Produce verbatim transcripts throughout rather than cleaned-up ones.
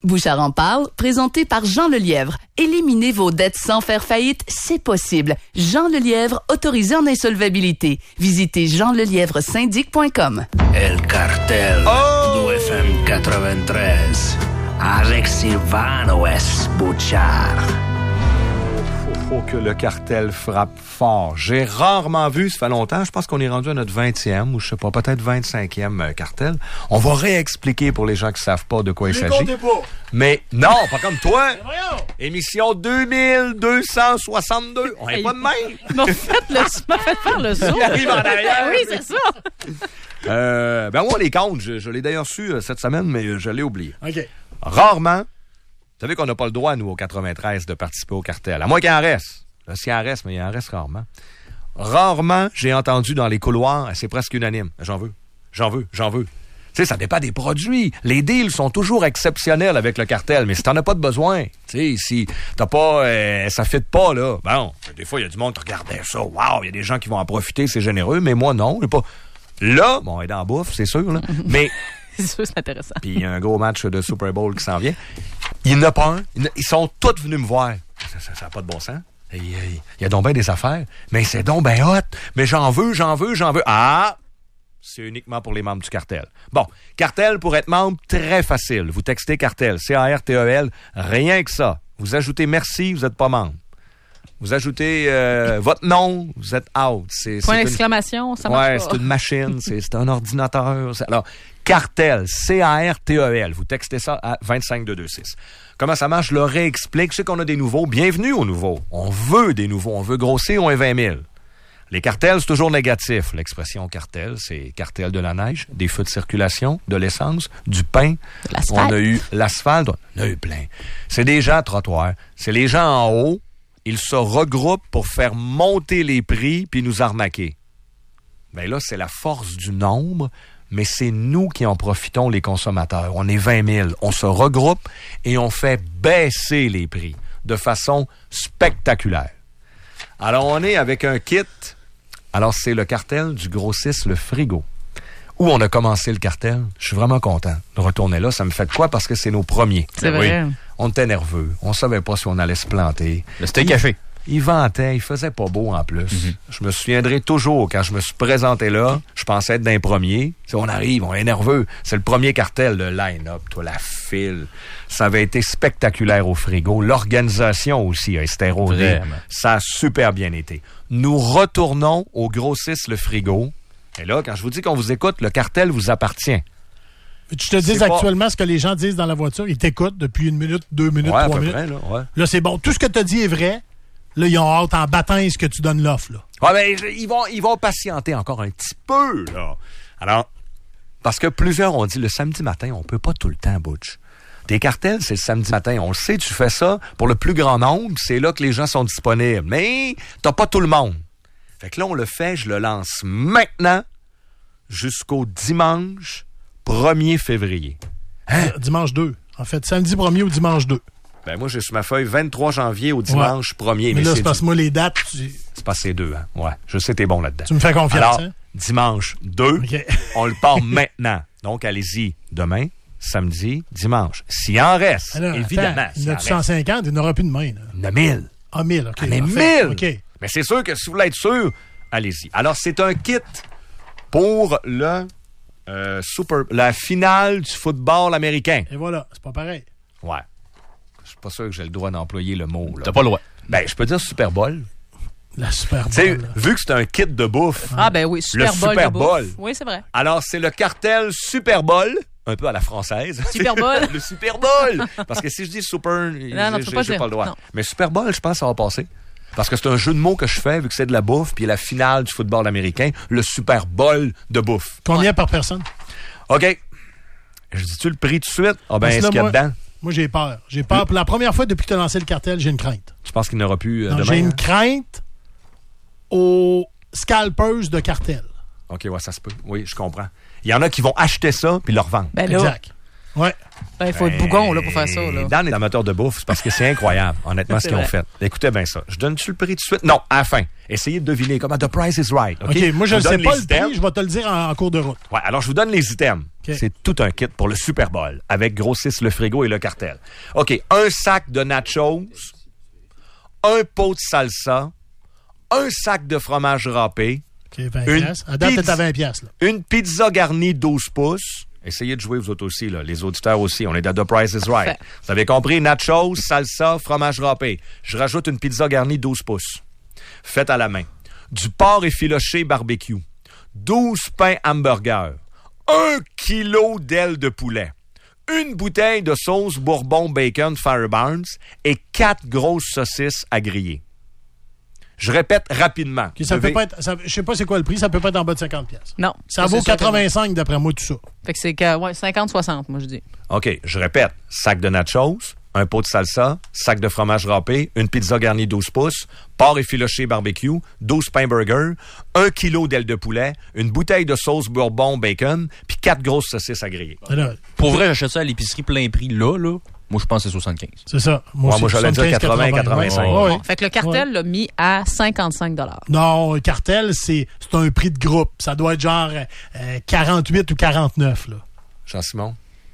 Bouchard en parle, présenté par Jean Lelièvre. Éliminez vos dettes sans faire faillite, c'est possible. Jean Lelièvre, autorisé en insolvabilité. Visitez jean lelièvre syndic point com. El cartel Oh! do F M quatre-vingt-treize avec Silvano S. Bouchard. Faut que le cartel frappe fort. J'ai rarement vu, ça fait longtemps, je pense qu'on est rendu à notre vingtième ou je sais pas, peut-être vingt-cinquième cartel. On va réexpliquer pour les gens qui savent pas de quoi il s'agit. Pas. Mais non, pas comme toi. Émission deux mille deux cent soixante-deux. On est pas de même. Tu m'as fait, le, tu m'as fait faire le saut. Il arrive en arrière. Oui, c'est ça. Euh, ben on les compte. Je, je l'ai d'ailleurs su euh, cette semaine, mais je l'ai oublié. OK. Rarement, vous savez qu'on n'a pas le droit, nous, au quatre-vingt-treize, de participer au cartel. À moins qu'il en reste. Là, s'il en reste, mais il en reste rarement. Rarement, j'ai entendu dans les couloirs, c'est presque unanime. J'en veux, j'en veux, j'en veux. Tu sais, ça dépend des produits. Les deals sont toujours exceptionnels avec le cartel, mais si t'en as pas de besoin, tu sais, si t'as pas, euh, ça fit pas, là, bon, des fois, il y a du monde qui regardait ça, waouh, il y a des gens qui vont en profiter, c'est généreux, mais moi, non, j'ai pas. Là, bon, on est dans la bouffe, c'est sûr, là, mais... C'est sûr, c'est intéressant. Puis il y a un gros match de Super Bowl qui s'en vient. Il n'y en a pas un. Ils sont tous venus me voir. Ça n'a pas de bon sens. Il y, a, il y a donc bien des affaires. Mais c'est donc bien hot. Mais j'en veux, j'en veux, j'en veux. Ah! C'est uniquement pour les membres du cartel. Bon, cartel, pour être membre, très facile. Vous textez cartel, C A R T E L, rien que ça. Vous ajoutez merci, vous n'êtes pas membre. Vous ajoutez euh, votre nom, vous êtes out. C'est, Point c'est d'exclamation, une... ça marche ouais, pas. c'est une machine, c'est, c'est un ordinateur. C'est... Alors, cartel, C A R T E L. Vous textez ça à vingt-cinq deux deux six. Comment ça marche? Je leur réexplique. Je sais qu'on a des nouveaux. Bienvenue aux nouveaux. On veut des nouveaux. On veut grossir, on est vingt mille. Les cartels, c'est toujours négatif. L'expression cartel, c'est cartel de la neige, des feux de circulation, de l'essence, du pain. De l'asphalte. On a eu l'asphalte. On a eu plein. C'est des gens à trottoir. C'est les gens en haut. Ils se regroupent pour faire monter les prix puis nous arnaquer. Bien là, c'est la force du nombre, mais c'est nous qui en profitons, les consommateurs. On est vingt mille. On se regroupe et on fait baisser les prix de façon spectaculaire. Alors, on est avec un kit. Alors, c'est le cartel du grossiste Le Frigo. Où on a commencé le cartel. Je suis vraiment content de retourner là. Ça me fait de quoi? Parce que c'est nos premiers. C'est vrai. Oui. On était nerveux. On savait pas si on allait se planter. Le steak haché. Il ventait, il faisait pas beau en plus. Mm-hmm. Je me souviendrai toujours, quand je me suis présenté là, je pensais être d'un premier. Si on arrive, on est nerveux. C'est le premier cartel, le line-up, toi, la file. Ça avait été spectaculaire au Frigo. L'organisation aussi a été rodée. Ça a super bien été. Nous retournons au grossiste Le Frigo. Et là, quand je vous dis qu'on vous écoute, le cartel vous appartient. Tu te dis actuellement pas... ce que les gens disent dans la voiture. Ils t'écoutent depuis une minute, deux minutes, ouais, trois minutes. Près, là, ouais. Là, c'est bon. Tout ce que tu as dit est vrai. Là, ils ont hâte en baptême ce que tu donnes l'offre. Là. Ouais, ben, ils vont, ils vont patienter encore un petit peu, là. Alors, parce que plusieurs ont dit le samedi matin, on peut pas tout le temps, Butch. Tes cartels, c'est le samedi matin. On le sait, tu fais ça pour le plus grand nombre, c'est là que les gens sont disponibles. Mais t'as pas tout le monde. Fait que là, on le fait, je le lance maintenant jusqu'au dimanche premier février. Hein? Dimanche deux. En fait, samedi premier ou dimanche deux. Ben moi, j'ai sur ma feuille vingt-trois janvier au dimanche ouais. premier. Mais, mais là, c'est, c'est parce que moi, les dates... Tu... C'est parce que c'est deux, hein? Ouais, je sais, t'es bon là-dedans. Tu me fais confiance, Alors, hein? dimanche deux, okay. On le part maintenant. Donc, allez-y demain, samedi, dimanche. S'il en reste, alors, évidemment. Attends, il y en a cent cinquante, il n'y en aura plus de main. Là. Il y en a mille. Ah, mille, OK. Il y en a mille. OK. Mais c'est sûr que si vous voulez être sûr, allez-y. Alors, c'est un kit pour le euh, super, la finale du football américain. Et voilà, c'est pas pareil. Ouais. Je suis pas sûr que j'ai le droit d'employer le mot. Là. T'as pas le droit. Ben, je peux dire Super Bowl. La Super Bowl. T'sais, vu que c'est un kit de bouffe. Ah, ben oui, Super le Bowl. Super de Bowl. Bouffe. Oui, c'est vrai. Alors, c'est le cartel Super Bowl. Un peu à la française. Super Bowl. Le Super Bowl. Parce que si je dis Super, non, non, j'ai, pas, j'ai pas le droit. Non. Mais Super Bowl, je pense que ça va passer. Parce que c'est un jeu de mots que je fais, vu que c'est de la bouffe, puis la finale du football américain, le Super Bowl de bouffe. Combien ouais. par personne? OK. Je dis-tu le prix tout de suite? Ah ben, est-ce qu'il y a moi, dedans? Moi, j'ai peur. J'ai peur. Pour la première fois depuis que tu as lancé le cartel, j'ai une crainte. Tu penses qu'il n'y aura plus euh, non, demain? J'ai une hein? crainte aux scalpers de cartel. OK, ouais, ça se peut. Oui, je comprends. Il y en a qui vont acheter ça puis le revendre. Ben exact. Ouais. Ben, il faut être bougon là, pour faire ça. Là. Dan est amateur de bouffe, c'est parce que c'est incroyable, honnêtement, ce qu'ils ont fait. Écoutez bien ça. Je donne-tu le prix tout de suite? Non, à la fin. Essayez de deviner comment The Price is Right. OK, okay moi, je ne sais pas le items. prix, je vais te le dire en, en cours de route. Ouais, alors je vous donne les items. Okay. C'est tout un kit pour le Super Bowl, avec Grossiste le frigo et le cartel. OK, un sac de nachos, un pot de salsa, un sac de fromage râpé. OK, vingt piastres. À date, t'es à vingt piastres. Là. Une pizza garnie douze pouces. Essayez de jouer vous autres aussi, là. Les auditeurs aussi. On est à The Price is Right. Parfait. Vous avez compris? Nachos, salsa, fromage râpé. Je rajoute une pizza garnie douze pouces. Faite à la main. Du porc effiloché barbecue. douze pains hamburger. un kilo d'ailes de poulet. Une bouteille de sauce bourbon bacon Firebarns et quatre grosses saucisses à griller. Je répète rapidement. Okay, ça peut devez... pas être, ça, je sais pas c'est quoi le prix, ça peut pas être en bas de cinquante piastres. Non. Ça vaut quatre-vingt-cinq d'après moi tout ça. Fait que c'est que, ouais, cinquante soixante, moi je dis. OK, je répète. Sac de nachos, un pot de salsa, sac de fromage râpé, une pizza garnie douze pouces, porc effiloché barbecue, douze pains burgers, un kilo d'ailes de poulet, une bouteille de sauce bourbon bacon, puis quatre grosses saucisses à griller. Alors, pour vrai, j'achète ça à l'épicerie plein prix là, là. Moi, je pense que c'est soixante-quinze. C'est ça. Moi, ouais, moi j'allais dire quatre-vingts quatre-vingt-cinq. Ouais. Ouais. Fait que le cartel ouais. l'a mis à cinquante-cinq dollars. Non, le cartel, c'est, c'est un prix de groupe. Ça doit être genre euh, quarante-huit ou quarante-neuf. Là. Jean-Simon?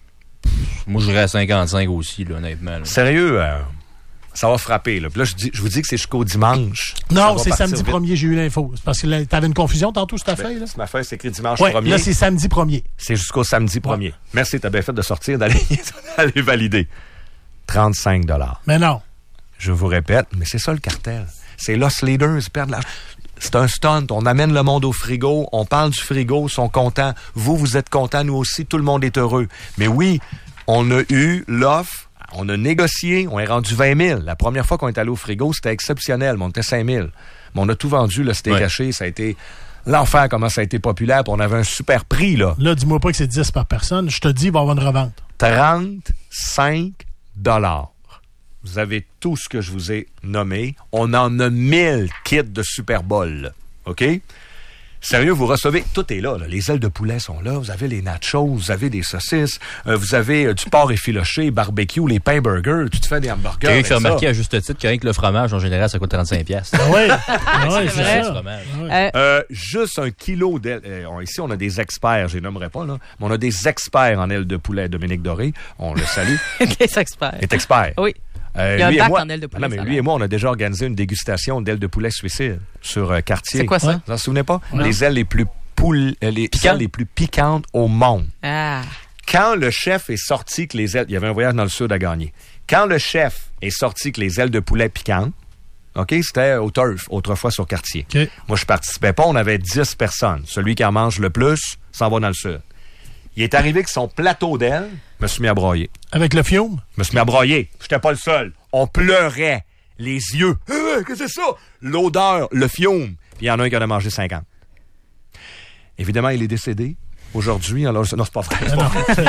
Moi, je dirais à cinquante-cinq aussi, là, honnêtement. Là. Sérieux, euh, ça va frapper. Là. Puis là, je, dis, je vous dis que c'est jusqu'au dimanche. Non, c'est samedi premier, j'ai eu l'info. C'est parce que tu avais une confusion tantôt sur ta ben, feuille. Là. Ma feuille, c'est écrit dimanche ouais, premier. Là, c'est samedi premier. C'est jusqu'au samedi premier. Ouais. Merci, t'as bien fait de sortir, d'aller, d'aller valider. trente-cinq dollars. Mais non. Je vous répète, mais c'est ça le cartel. C'est Lost Leaders, perdent l'argent. C'est un stunt. On amène le monde au frigo. On parle du frigo. Ils sont contents. Vous, vous êtes contents. Nous aussi. Tout le monde est heureux. Mais oui, on a eu l'offre. On a négocié. On est rendu vingt mille. La première fois qu'on est allé au frigo, c'était exceptionnel. Mais on était cinq mille. Mais on a tout vendu. Le steak ouais. haché, ça a été... L'enfer, comment ça a été populaire. Puis on avait un super prix, là. Là, dis-moi pas que c'est dix par personne. Je te dis, il va y avoir une revente. trente-cinq dollars. Vous avez tout ce que je vous ai nommé. On en a mille kits de Super Bowl. OK? Sérieux, vous recevez... Tout est là, là. Les ailes de poulet sont là. Vous avez les nachos, vous avez des saucisses, euh, vous avez euh, du porc effiloché, barbecue, les pains burgers. Tu te fais des hamburgers. Quelqu'un qui fait remarquer à juste titre qu'avec le fromage, en général, ça coûte trente-cinq piastres. Ah oui, ah oui, c'est, c'est ça. Euh, euh, juste un kilo d'ailes. Euh, ici, on a des experts, je les nommerai pas, là, mais on a des experts en ailes de poulet. Dominique Doré, on le salue. Des experts. Est expert. Oui. Euh, Il y a un lui bac et moi, en ailes de poulet. Non, mais lui et moi, on a déjà organisé une dégustation d'ailes de poulet suicide sur euh, Cartier. C'est quoi ça? Vous en souvenez pas? Non. Les ailes les plus poule, euh, les ailes les plus piquantes au monde. Ah. Quand le chef est sorti que les ailes... Il y avait un voyage dans le sud à gagner. Quand le chef est sorti que les ailes de poulet piquantes, OK, c'était au turf, autrefois sur Cartier. Okay. Moi, je participais pas, on avait dix personnes. Celui qui en mange le plus s'en va dans le sud. Il est arrivé que son plateau d'ailes, je me suis mis à broyer. Avec le fiume? Je me suis mis à broyer. J'étais pas le seul. On pleurait. Les yeux. Euh, qu'est-ce que c'est ça? L'odeur, le fiume. Puis il y en a un qui en a mangé cinquante. Évidemment, il est décédé aujourd'hui. Alors, non, c'est pas vrai. C'est pas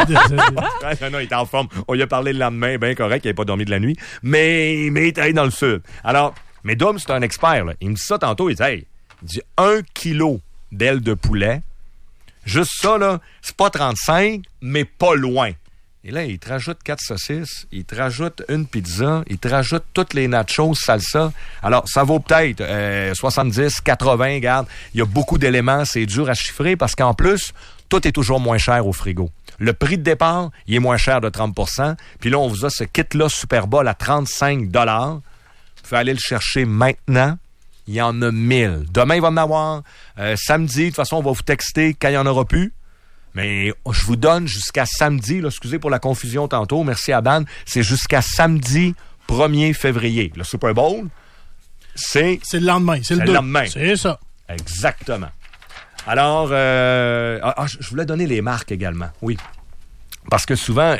vrai. non, non, il est en forme. On lui a parlé le lendemain, bien correct, il n'avait pas dormi de la nuit. Mais, mais il est allé dans le sud. Alors, mais Dom, c'est un expert. Là. Il me dit ça tantôt. Il dit, hey, il dit un kilo d'ailes de poulet. Juste ça, là, c'est pas trente-cinq, mais pas loin. Et là, il te rajoute quatre saucisses, il te rajoute une pizza, il te rajoute toutes les nachos, salsa. Alors, ça vaut peut-être euh, soixante-dix, quatre-vingts, regarde. Il y a beaucoup d'éléments, c'est dur à chiffrer parce qu'en plus, tout est toujours moins cher au frigo. Le prix de départ, il est moins cher de trente pour cent. Puis là, on vous a ce kit-là Super Bowl à trente-cinq dollars. Vous pouvez aller le chercher maintenant. Il y en a mille. Demain, il va en avoir. Euh, samedi, de toute façon, on va vous texter quand il n'y en aura plus. Mais je vous donne jusqu'à samedi, là, excusez pour la confusion tantôt, merci à Dan, c'est jusqu'à samedi premier février. Le Super Bowl, c'est... C'est le lendemain, c'est, c'est le, le lendemain. C'est ça. Exactement. Alors, euh, ah, je voulais donner les marques également, oui. Parce que souvent,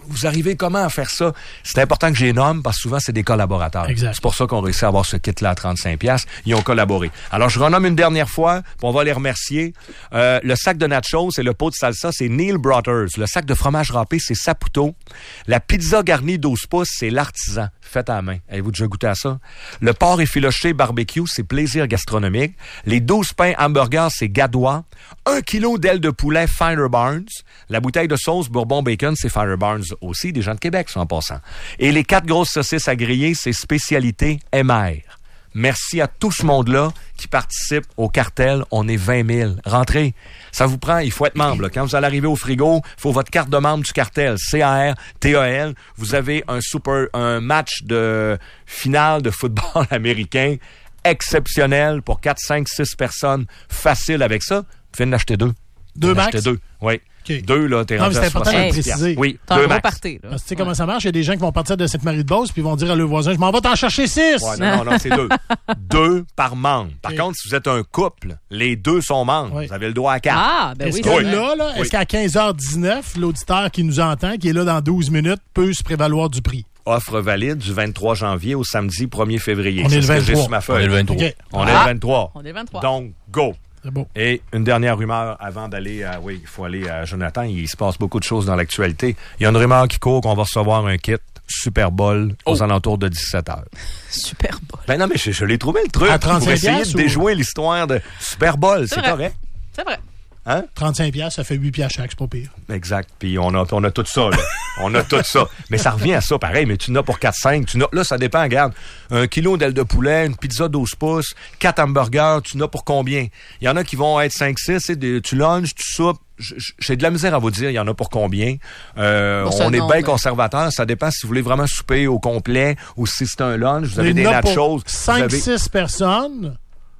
Vous arrivez comment à faire ça? C'est important que j'ai nomme parce que souvent, c'est des collaborateurs. Exact. C'est pour ça qu'on réussit à avoir ce kit-là à trente-cinq dollars. Ils ont collaboré. Alors, je renomme une dernière fois, puis on va les remercier. Euh, le sac de nachos et le pot de salsa, c'est Neil Brothers. Le sac de fromage râpé, c'est Saputo. La pizza garnie douze pouces, c'est l'Artisan. Faite à la main. Avez-vous déjà goûté à ça? Le porc effiloché barbecue, c'est Plaisir gastronomique. Les douze pains hamburgers, c'est Gadois. Un kilo d'ailes de poulet Fire Barnes. La bouteille de sauce Bourbon Bacon, c'est Fire Barnes aussi, des gens de Québec, sont en passant. Et les quatre grosses saucisses à griller, c'est Spécialité M R. Merci à tout ce monde-là qui participe au cartel. On est vingt mille. Rentrez. Ça vous prend, il faut être membre. Là. Quand vous allez arriver au frigo, il faut votre carte de membre du cartel. C A R T A L. Vous avez un super, un match de finale de football américain exceptionnel pour quatre, cinq, six personnes. Facile avec ça. Vous finissez d'acheter deux. Deux max? Acheter deux, oui. Okay. Deux, là, t'es non, rendu mais c'est à important de le préciser. Oui, t'as deux un gros max. party, là. Parce que tu sais comment ça marche? Il y a des gens qui vont partir de Sainte-Marie-de-Beauce puis ils vont dire à leurs voisins, je m'en vais t'en chercher six! Ouais, non, non, non, c'est deux. Deux par membre. Par Okay. contre, si vous êtes un couple, les deux sont membres. Oui. Vous avez le droit à quatre. Ah, ben Est-ce oui. que c'est Oui. vrai. là, là Oui. est-ce qu'à quinze heures dix-neuf, l'auditeur qui nous entend, qui est là dans douze minutes, peut se prévaloir du prix? Offre valide du vingt-trois janvier au samedi premier février. On est C'est le ce que j'ai vingt-trois. sur ma On feuille. est le vingt-trois. OK. On Ah. est le vingt-trois. On est le vingt-trois. Donc, go. C'est beau. Et une dernière rumeur avant d'aller à... Oui, il faut aller à Jonathan. Il se passe beaucoup de choses dans l'actualité. Il y a une rumeur qui court qu'on va recevoir un kit Super Bowl aux Oh. alentours de dix-sept heures. Super bon. Ben non, mais je, je l'ai trouvé le truc. À trente-cinq pour essayer piastres de ou- déjouer l'histoire de Super Bowl. C'est vrai. correct. C'est vrai. Hein? trente-cinq piastres, ça fait huit piastres chaque, c'est pas pire. Exact. Puis on a, on a tout ça, là. On a tout ça. Mais ça revient à ça, pareil. Mais tu n'as pour quatre cinq. Tu n'as, là, ça dépend. Regarde, un kilo d'ailes de poulet, une pizza douze pouces, quatre hamburgers, tu n'as pour combien? Il y en a qui vont être cinq six. Tu lunches, tu soupes. J'ai de la misère à vous dire, il y en a pour combien. Euh, Pour on ce est bien nombre. conservateur. Ça dépend si vous voulez vraiment souper au complet ou si c'est un lunch. Vous avez Il des y en a nachos. pour vous cinq avez- six personnes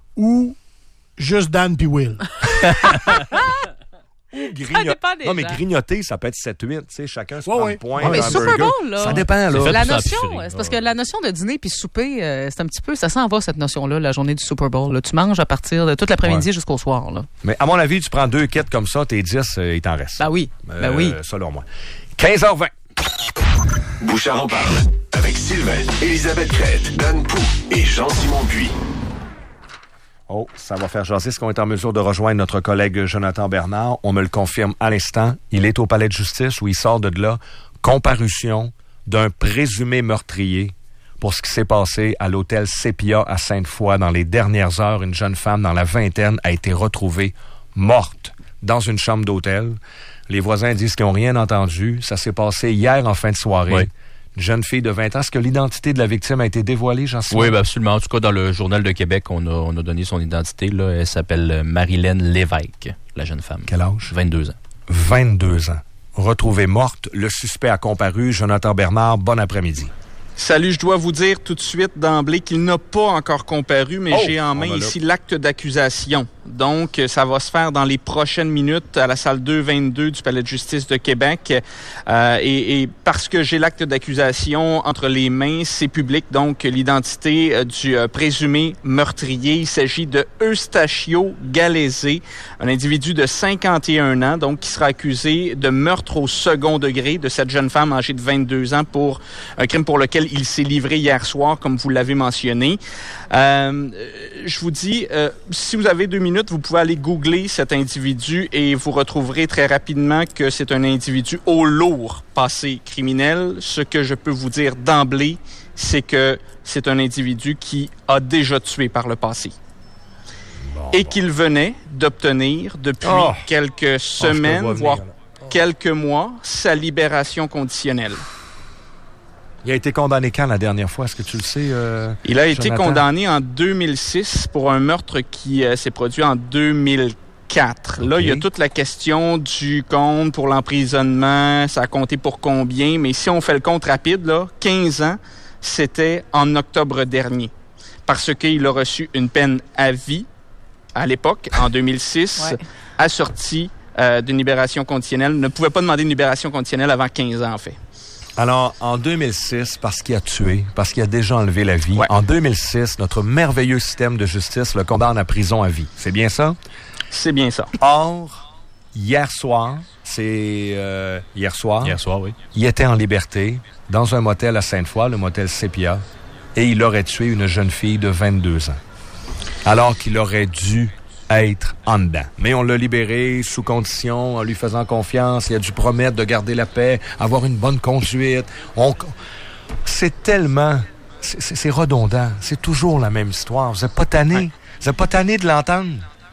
ou juste Dan puis Will. Grigno- dépend des non, mais gens. grignoter, ça peut être sept huit. Tu sais, chacun se Ouais, prend ouais. le point. Ouais, mais un Super burger. Bowl, là. Ça dépend, là. C'est fait La pour ça, notion, l'épicerie. c'est parce que la notion de dîner puis souper, euh, c'est un petit peu, ça s'en va cette notion-là, la journée du Super Bowl. Là. Tu manges à partir de toute l'après-midi Ouais. jusqu'au soir. Là. Mais à mon avis, tu prends deux kits comme ça, t'es dix, euh, il t'en reste. Ben oui, Euh, ben oui. Selon moi. quinze heures vingt. Bouchard en parle. Avec Sylvain, Elisabeth Crête, Dan Pou et Jean-Simon Puy. Oh, ça va faire jaser. Est-ce qu'on est en mesure de rejoindre notre collègue Jonathan Bernard? On me le confirme à l'instant. Il est au palais de justice où il sort de là. Comparution d'un présumé meurtrier pour ce qui s'est passé à l'hôtel Sépia à Sainte-Foy. Dans les dernières heures, une jeune femme dans la vingtaine a été retrouvée morte dans une chambre d'hôtel. Les voisins disent qu'ils n'ont rien entendu. Ça s'est passé hier en fin de soirée. Oui. Une jeune fille de vingt ans. Est-ce que l'identité de la victime a été dévoilée, Jean-Simon? Oui, ben absolument. En tout cas, dans le Journal de Québec, on a, on a donné son identité. Là. Elle s'appelle Marilène Lévesque, la jeune femme. Quel âge? vingt-deux ans. vingt-deux ans. Retrouvée morte, le suspect a comparu. Jonathan Bernard, bon après-midi. Salut, je dois vous dire tout de suite d'emblée qu'il n'a pas encore comparu, mais Oh, j'ai en on main va là. ici l'acte d'accusation. Donc, ça va se faire dans les prochaines minutes à la salle deux vingt-deux du Palais de justice de Québec. Euh, et, et parce que j'ai l'acte d'accusation entre les mains, c'est public. Donc, l'identité euh, du euh, présumé meurtrier. Il s'agit de Eustachio Gallese, un individu de cinquante et un ans, donc qui sera accusé de meurtre au second degré de cette jeune femme âgée de vingt-deux ans pour un crime pour lequel il s'est livré hier soir, comme vous l'avez mentionné. Euh, je vous dis, euh, si vous avez deux minutes, vous pouvez aller googler cet individu et vous retrouverez très rapidement que c'est un individu au lourd passé criminel. Ce que je peux vous dire d'emblée, c'est que c'est un individu qui a déjà tué par le passé. Et qu'il venait d'obtenir depuis Oh. quelques semaines, vois voire venir, quelques mois, sa libération conditionnelle. Il a été condamné quand la dernière fois? Est-ce que tu le sais? Euh, Il a été Jonathan? condamné en deux mille six pour un meurtre qui euh, s'est produit en deux mille quatre. Là, Okay. il y a toute la question du compte pour l'emprisonnement, ça a compté pour combien, mais si on fait le compte rapide, là, quinze ans, c'était en octobre dernier. Parce qu'il a reçu une peine à vie à l'époque, en deux mille six, Ouais. assortie euh, d'une libération conditionnelle. Ne pouvait pas demander une libération conditionnelle avant quinze ans, en fait. Alors, en deux mille six, parce qu'il a tué, parce qu'il a déjà enlevé la vie, Ouais. en deux mille six, notre merveilleux système de justice le condamne à prison à vie. C'est bien ça? C'est bien ça. Or, hier soir, c'est euh, hier soir. Hier soir, oui. Il était en liberté dans un motel à Sainte-Foy, le motel Sépia, et il aurait tué une jeune fille de vingt-deux ans, alors qu'il aurait dû être en dedans. Mais on l'a libéré sous condition, en lui faisant confiance. Il a dû promettre de garder la paix, avoir une bonne conduite. On... C'est tellement... C'est, c'est, c'est redondant. C'est toujours la même histoire. Vous n'êtes pas tanné. Ouais. Vous n'êtes pas tanné de l'entendre.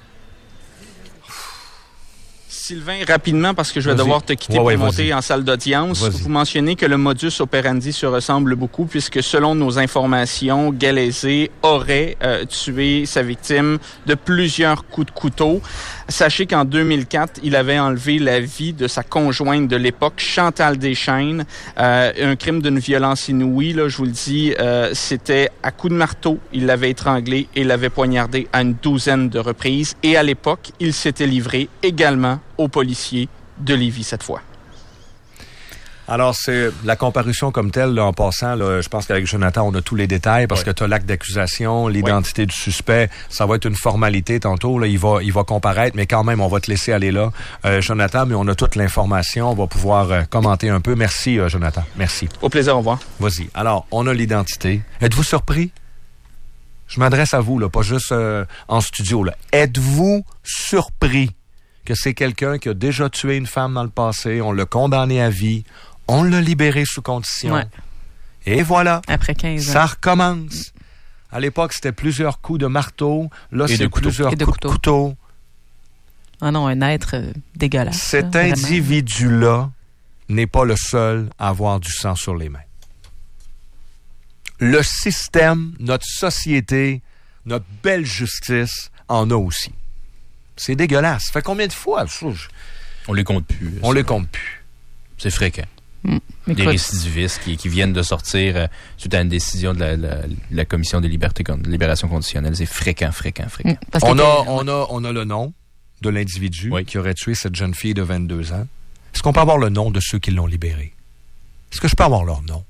Sylvain, rapidement, parce que je vais vas-y. devoir te quitter ouais, pour ouais, monter vas-y. en salle d'audience. Vas-y. Vous mentionnez que le modus operandi se ressemble beaucoup, puisque selon nos informations, Galaizé aurait euh, tué sa victime de plusieurs coups de couteau. Sachez qu'en deux mille quatre, il avait enlevé la vie de sa conjointe de l'époque, Chantal Deschênes. Euh, un crime d'une violence inouïe, là, je vous le dis, euh, c'était à coups de marteau. Il l'avait étranglé et l'avait poignardé à une douzaine de reprises. Et à l'époque, il s'était livré également aux policiers de Lévis cette fois. Alors, c'est la comparution comme telle, là, en passant, là, je pense qu'avec Jonathan, on a tous les détails parce ouais. que tu as l'acte d'accusation, l'identité ouais. du suspect. Ça va être une formalité tantôt. Là, il va, il va comparaître, mais quand même, on va te laisser aller là, euh, Jonathan, mais on a toute l'information. On va pouvoir euh, commenter un peu. Merci, euh, Jonathan. Merci. Au plaisir, au revoir. Vas-y. Alors, on a l'identité. Êtes-vous surpris? Je m'adresse à vous, là, pas juste euh, en studio. Là. Êtes-vous surpris que c'est quelqu'un qui a déjà tué une femme dans le passé, on l'a condamné à vie, on l'a libéré sous condition. Ouais. Et voilà. Après quinze ans. Ça recommence. À l'époque, c'était plusieurs coups de marteau. Là, et c'est plusieurs de coups de couteau. Ah non, un être euh, dégueulasse. Cet là, individu-là n'est pas le seul à avoir du sang sur les mains. Le système, notre société, notre belle justice en a aussi. C'est dégueulasse. Ça fait combien de fois? On les compte plus. On les compte plus. C'est fréquent. Mmh. Des récidivistes qui, qui viennent de sortir euh, suite à une décision de la, la, la Commission des libertés de libération conditionnelle. C'est fréquent, fréquent, fréquent. Mmh. On, a, on, a, on a le nom de l'individu oui. qui aurait tué cette jeune fille de vingt-deux ans. Est-ce qu'on peut avoir le nom de ceux qui l'ont libéré? Est-ce que je peux avoir leur nom?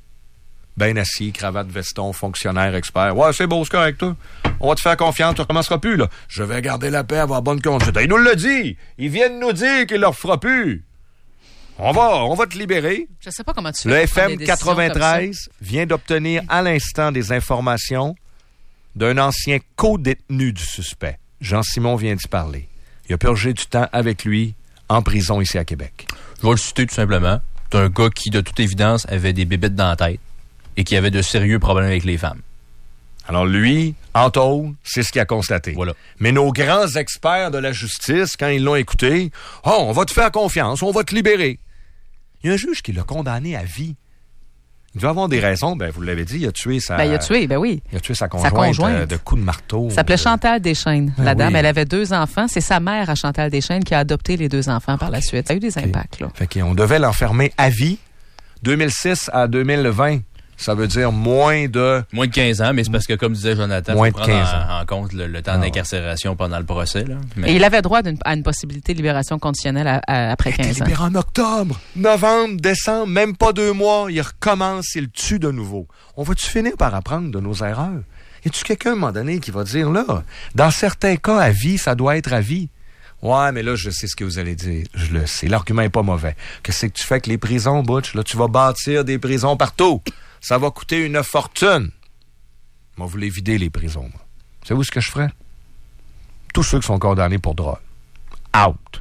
Ben assis, cravate, veston, fonctionnaire, expert. Ouais, c'est beau, c'est correct, toi. On va te faire confiance, tu recommenceras plus, là. Je vais garder la paix, avoir bonne conduite. Il nous l'a dit. Ils viennent nous dire qu'il leur fera plus. On va, on va te libérer. Je sais pas comment tu fais. Le F M quatre-vingt-treize vient d'obtenir à l'instant des informations d'un ancien co-détenu du suspect. Jean-Simon vient d'y parler. Il a purgé du temps avec lui en prison ici à Québec. Je vais le citer tout simplement. C'est un gars qui, de toute évidence, avait des bébêtes dans la tête et qui avait de sérieux problèmes avec les femmes. Alors lui, entre autres, c'est ce qu'il a constaté. Voilà. Mais nos grands experts de la justice, quand ils l'ont écouté, « Oh, on va te faire confiance, on va te libérer. » Il y a un juge qui l'a condamné à vie. Il doit avoir des raisons. Ben, vous l'avez dit, il a tué sa... Ben, il a tué, ben oui. Il a tué sa conjointe, sa conjointe. Euh, de coups de marteau. Ça s'appelait de... Chantal Deschênes. Ben la dame, oui. elle avait deux enfants. C'est sa mère à Chantal Deschênes qui a adopté les deux enfants par la suite. Ça a eu des impacts, là. Fait qu'on devait l'enfermer à vie. deux mille six à deux mille vingt. Ça veut dire moins de... Moins de quinze ans, mais c'est parce que, comme disait Jonathan, il faut prendre en, en compte le, le temps ah, d'incarcération pendant le procès. Là. Mais... Et il avait droit d'une, à une possibilité de libération conditionnelle à, à, après quinze ans. Il est libéré en octobre, novembre, décembre, même pas deux mois. Il recommence, il tue de nouveau. On va-tu finir par apprendre de nos erreurs? Y a-tu quelqu'un, à un moment donné, qui va dire, là, dans certains cas, à vie, ça doit être à vie? Ouais, mais là, je sais ce que vous allez dire. Je le sais. L'argument est pas mauvais. Qu'est-ce que tu fais avec les prisons, Butch? Là, tu vas bâtir des prisons partout. Ça va coûter une fortune. Moi, vous les vider, les prisons. Moi. Savez-vous ce que je ferais? Tous ceux qui sont condamnés pour drogue. Out.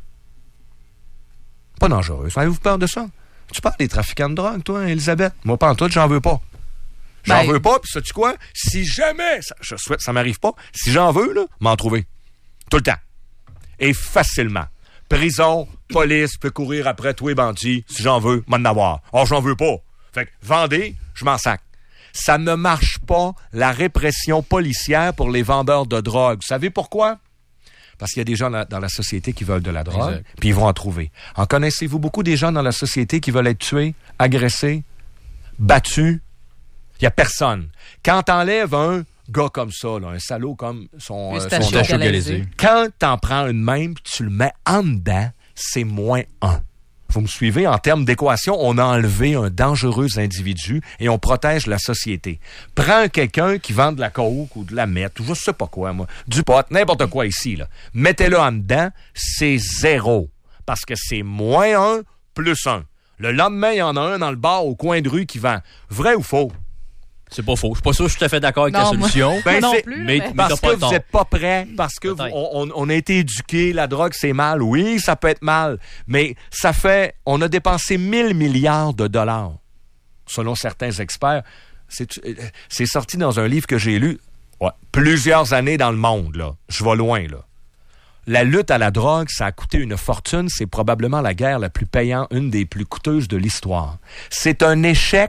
Pas dangereux. Avez-vous peur de ça? Tu parles des trafiquants de drogue, toi, Elisabeth? Moi, pas en tout, j'en veux pas. J'en ben... veux pas, puis sais-tu quoi? Si jamais, ça, je souhaite, ça m'arrive pas, si j'en veux, là, m'en trouver. Tout le temps. Et facilement. Prison, police peut courir après tous les bandits. Si j'en veux, m'en avoir. Or, j'en veux pas. Fait que, vendez, je m'en sac. Ça ne marche pas, la répression policière pour les vendeurs de drogue. Vous savez pourquoi? Parce qu'il y a des gens dans la, dans la société qui veulent de la drogue, puis ils vont en trouver. En connaissez-vous beaucoup des gens dans la société qui veulent être tués, agressés, battus? Il n'y a personne. Quand t'enlèves un gars comme ça, là, un salaud comme son... Euh, son son Galaizé. Quand t'en prends une même, tu le mets en dedans, c'est moins un. Vous me suivez? En termes d'équation, on a enlevé un dangereux individu et on protège la société. Prends quelqu'un qui vend de la coke ou de la meth ou je sais pas quoi, moi, du pot, n'importe quoi ici, là. Mettez-le en dedans, c'est zéro. parce que c'est moins un plus un. Le lendemain, il y en a un dans le bar au coin de rue qui vend. Vrai ou faux? C'est pas faux. Je suis pas sûr que je suis tout à fait d'accord avec non, ta solution. Moi, Ben, non c'est, plus. mais, Mais, mais parce t'as que pas vous n'êtes pas prêts, parce que vous, on, on a été éduqués, la drogue, c'est mal. Oui, ça peut être mal, mais ça fait... On a dépensé mille milliards de dollars, selon certains experts. C'est, c'est sorti dans un livre que j'ai lu ouais, plusieurs années dans le monde. Là. Je vais loin, là. La lutte à la drogue, ça a coûté une fortune. C'est probablement la guerre la plus payante, une des plus coûteuses de l'histoire. C'est un échec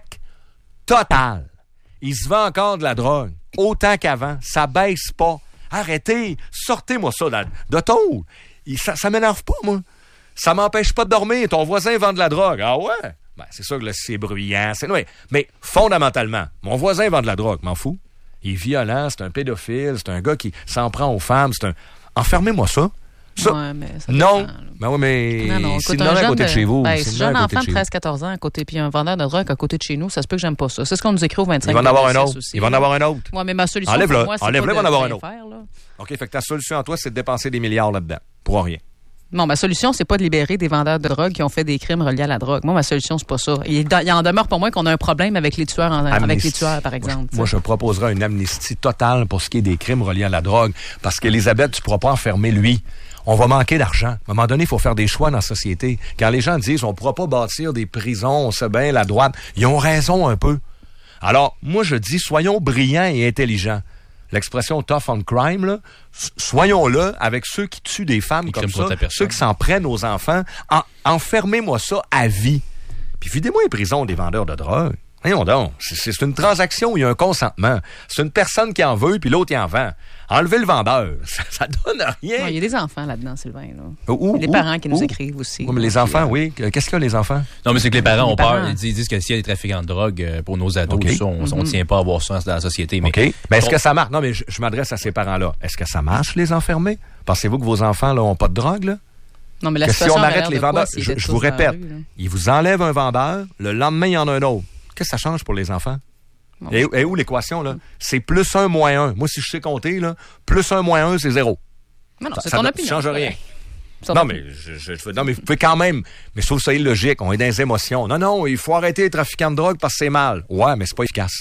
total. Il se vend encore de la drogue, autant qu'avant. Ça baisse pas. Arrêtez, sortez-moi ça de, de tôle. Il, ça, ça m'énerve pas, moi. Ça m'empêche pas de dormir. Ton voisin vend de la drogue. Ah ouais? Ben, c'est sûr que là, c'est bruyant. C'est... Ouais. Mais fondamentalement, mon voisin vend de la drogue. M'en fous. Il est violent, c'est un pédophile, c'est un gars qui s'en prend aux femmes. C'est un... Enfermez-moi ça. Ça. Ouais, mais ça non. dépend, Ben oui, mais non, non, c'est écoute, une un à jeune côté de chez vous. Ben, c'est si une j'ai un à côté enfant de de chez treize quatorze ans à côté, puis un vendeur de drogue à côté de chez nous, ça se peut que j'aime pas ça. C'est ce qu'on nous écrit au vingt-cinq. Il va en avoir un vingt-six autre. aussi. Il va en avoir un autre. Ouais, mais ma solution Enlève-le. pour moi, c'est Enlève-le, pas il va en de avoir un rien autre. faire, là. OK, fait que ta solution à toi, c'est de dépenser des milliards là-dedans. Pour rien. Non, ma solution, c'est pas de libérer des vendeurs de drogue qui ont fait des crimes reliés à la drogue. Moi, ma solution, c'est pas ça. Il, il en demeure pour moi qu'on a un problème avec les tueurs, en, avec les tueurs, par exemple. Moi, je, moi, je proposerais une amnistie totale pour ce qui est des crimes reliés à la drogue. Parce qu'Élisabeth, tu pourras pas enfermer lui. On va manquer d'argent. À un moment donné, il faut faire des choix dans la société. Quand les gens disent on pourra pas bâtir des prisons, on sait bien, la droite, ils ont raison un peu. Alors, moi, je dis, soyons brillants et intelligents. L'expression tough on crime, là, soyons-là avec ceux qui tuent des femmes Ils comme ça, ta ceux qui s'en prennent aux enfants. En, enfermez-moi ça à vie. Puis videz-moi les prisons des vendeurs de drogue. Voyons donc, c'est, c'est une transaction où il y a un consentement. C'est une personne qui en veut, puis l'autre, il en vend. Enlevez le vendeur, ça, ça donne rien. Non, il y a des enfants là-dedans, Sylvain. Là. Où, les où, parents qui nous où? écrivent aussi. Oui, mais les enfants, oui. Qu'est-ce qu'il y a, les enfants? Non, mais c'est que les parents Les ont parents. peur. Ils disent, ils disent que s'il y a des trafiquants de drogue euh, pour nos ados, Okay. tout ça, on ne Mm-hmm. tient pas à avoir ça dans la société. Mais, OK. Mais est-ce que ça marche? Non, mais je, je m'adresse à ces parents-là. Est-ce que ça marche, les enfermer? Pensez-vous que vos enfants, là, ont pas de drogue, là? Non, mais la Que si situation on a arrête l'air les de quoi, vendeurs, s'ils je, étaient je tous vous dans la répète, rue, là? ils vous enlèvent un vendeur, le lendemain, il y en a un autre. Qu'est-ce que ça change pour les enfants? Bon. Et, et où l'équation, là? C'est plus un moins un. Moi, si je sais compter, là, plus un moins un, c'est zéro. Non, non, Ça- c'est ça ton ne opinion. change rien. C'est ton Non, opinion. mais je, je, je- non, mais vous pouvez quand même. Mais je trouve ça illogique. On est dans les émotions. Non, non, il faut arrêter les trafiquants de drogue parce que c'est mal. Ouais, mais c'est pas efficace.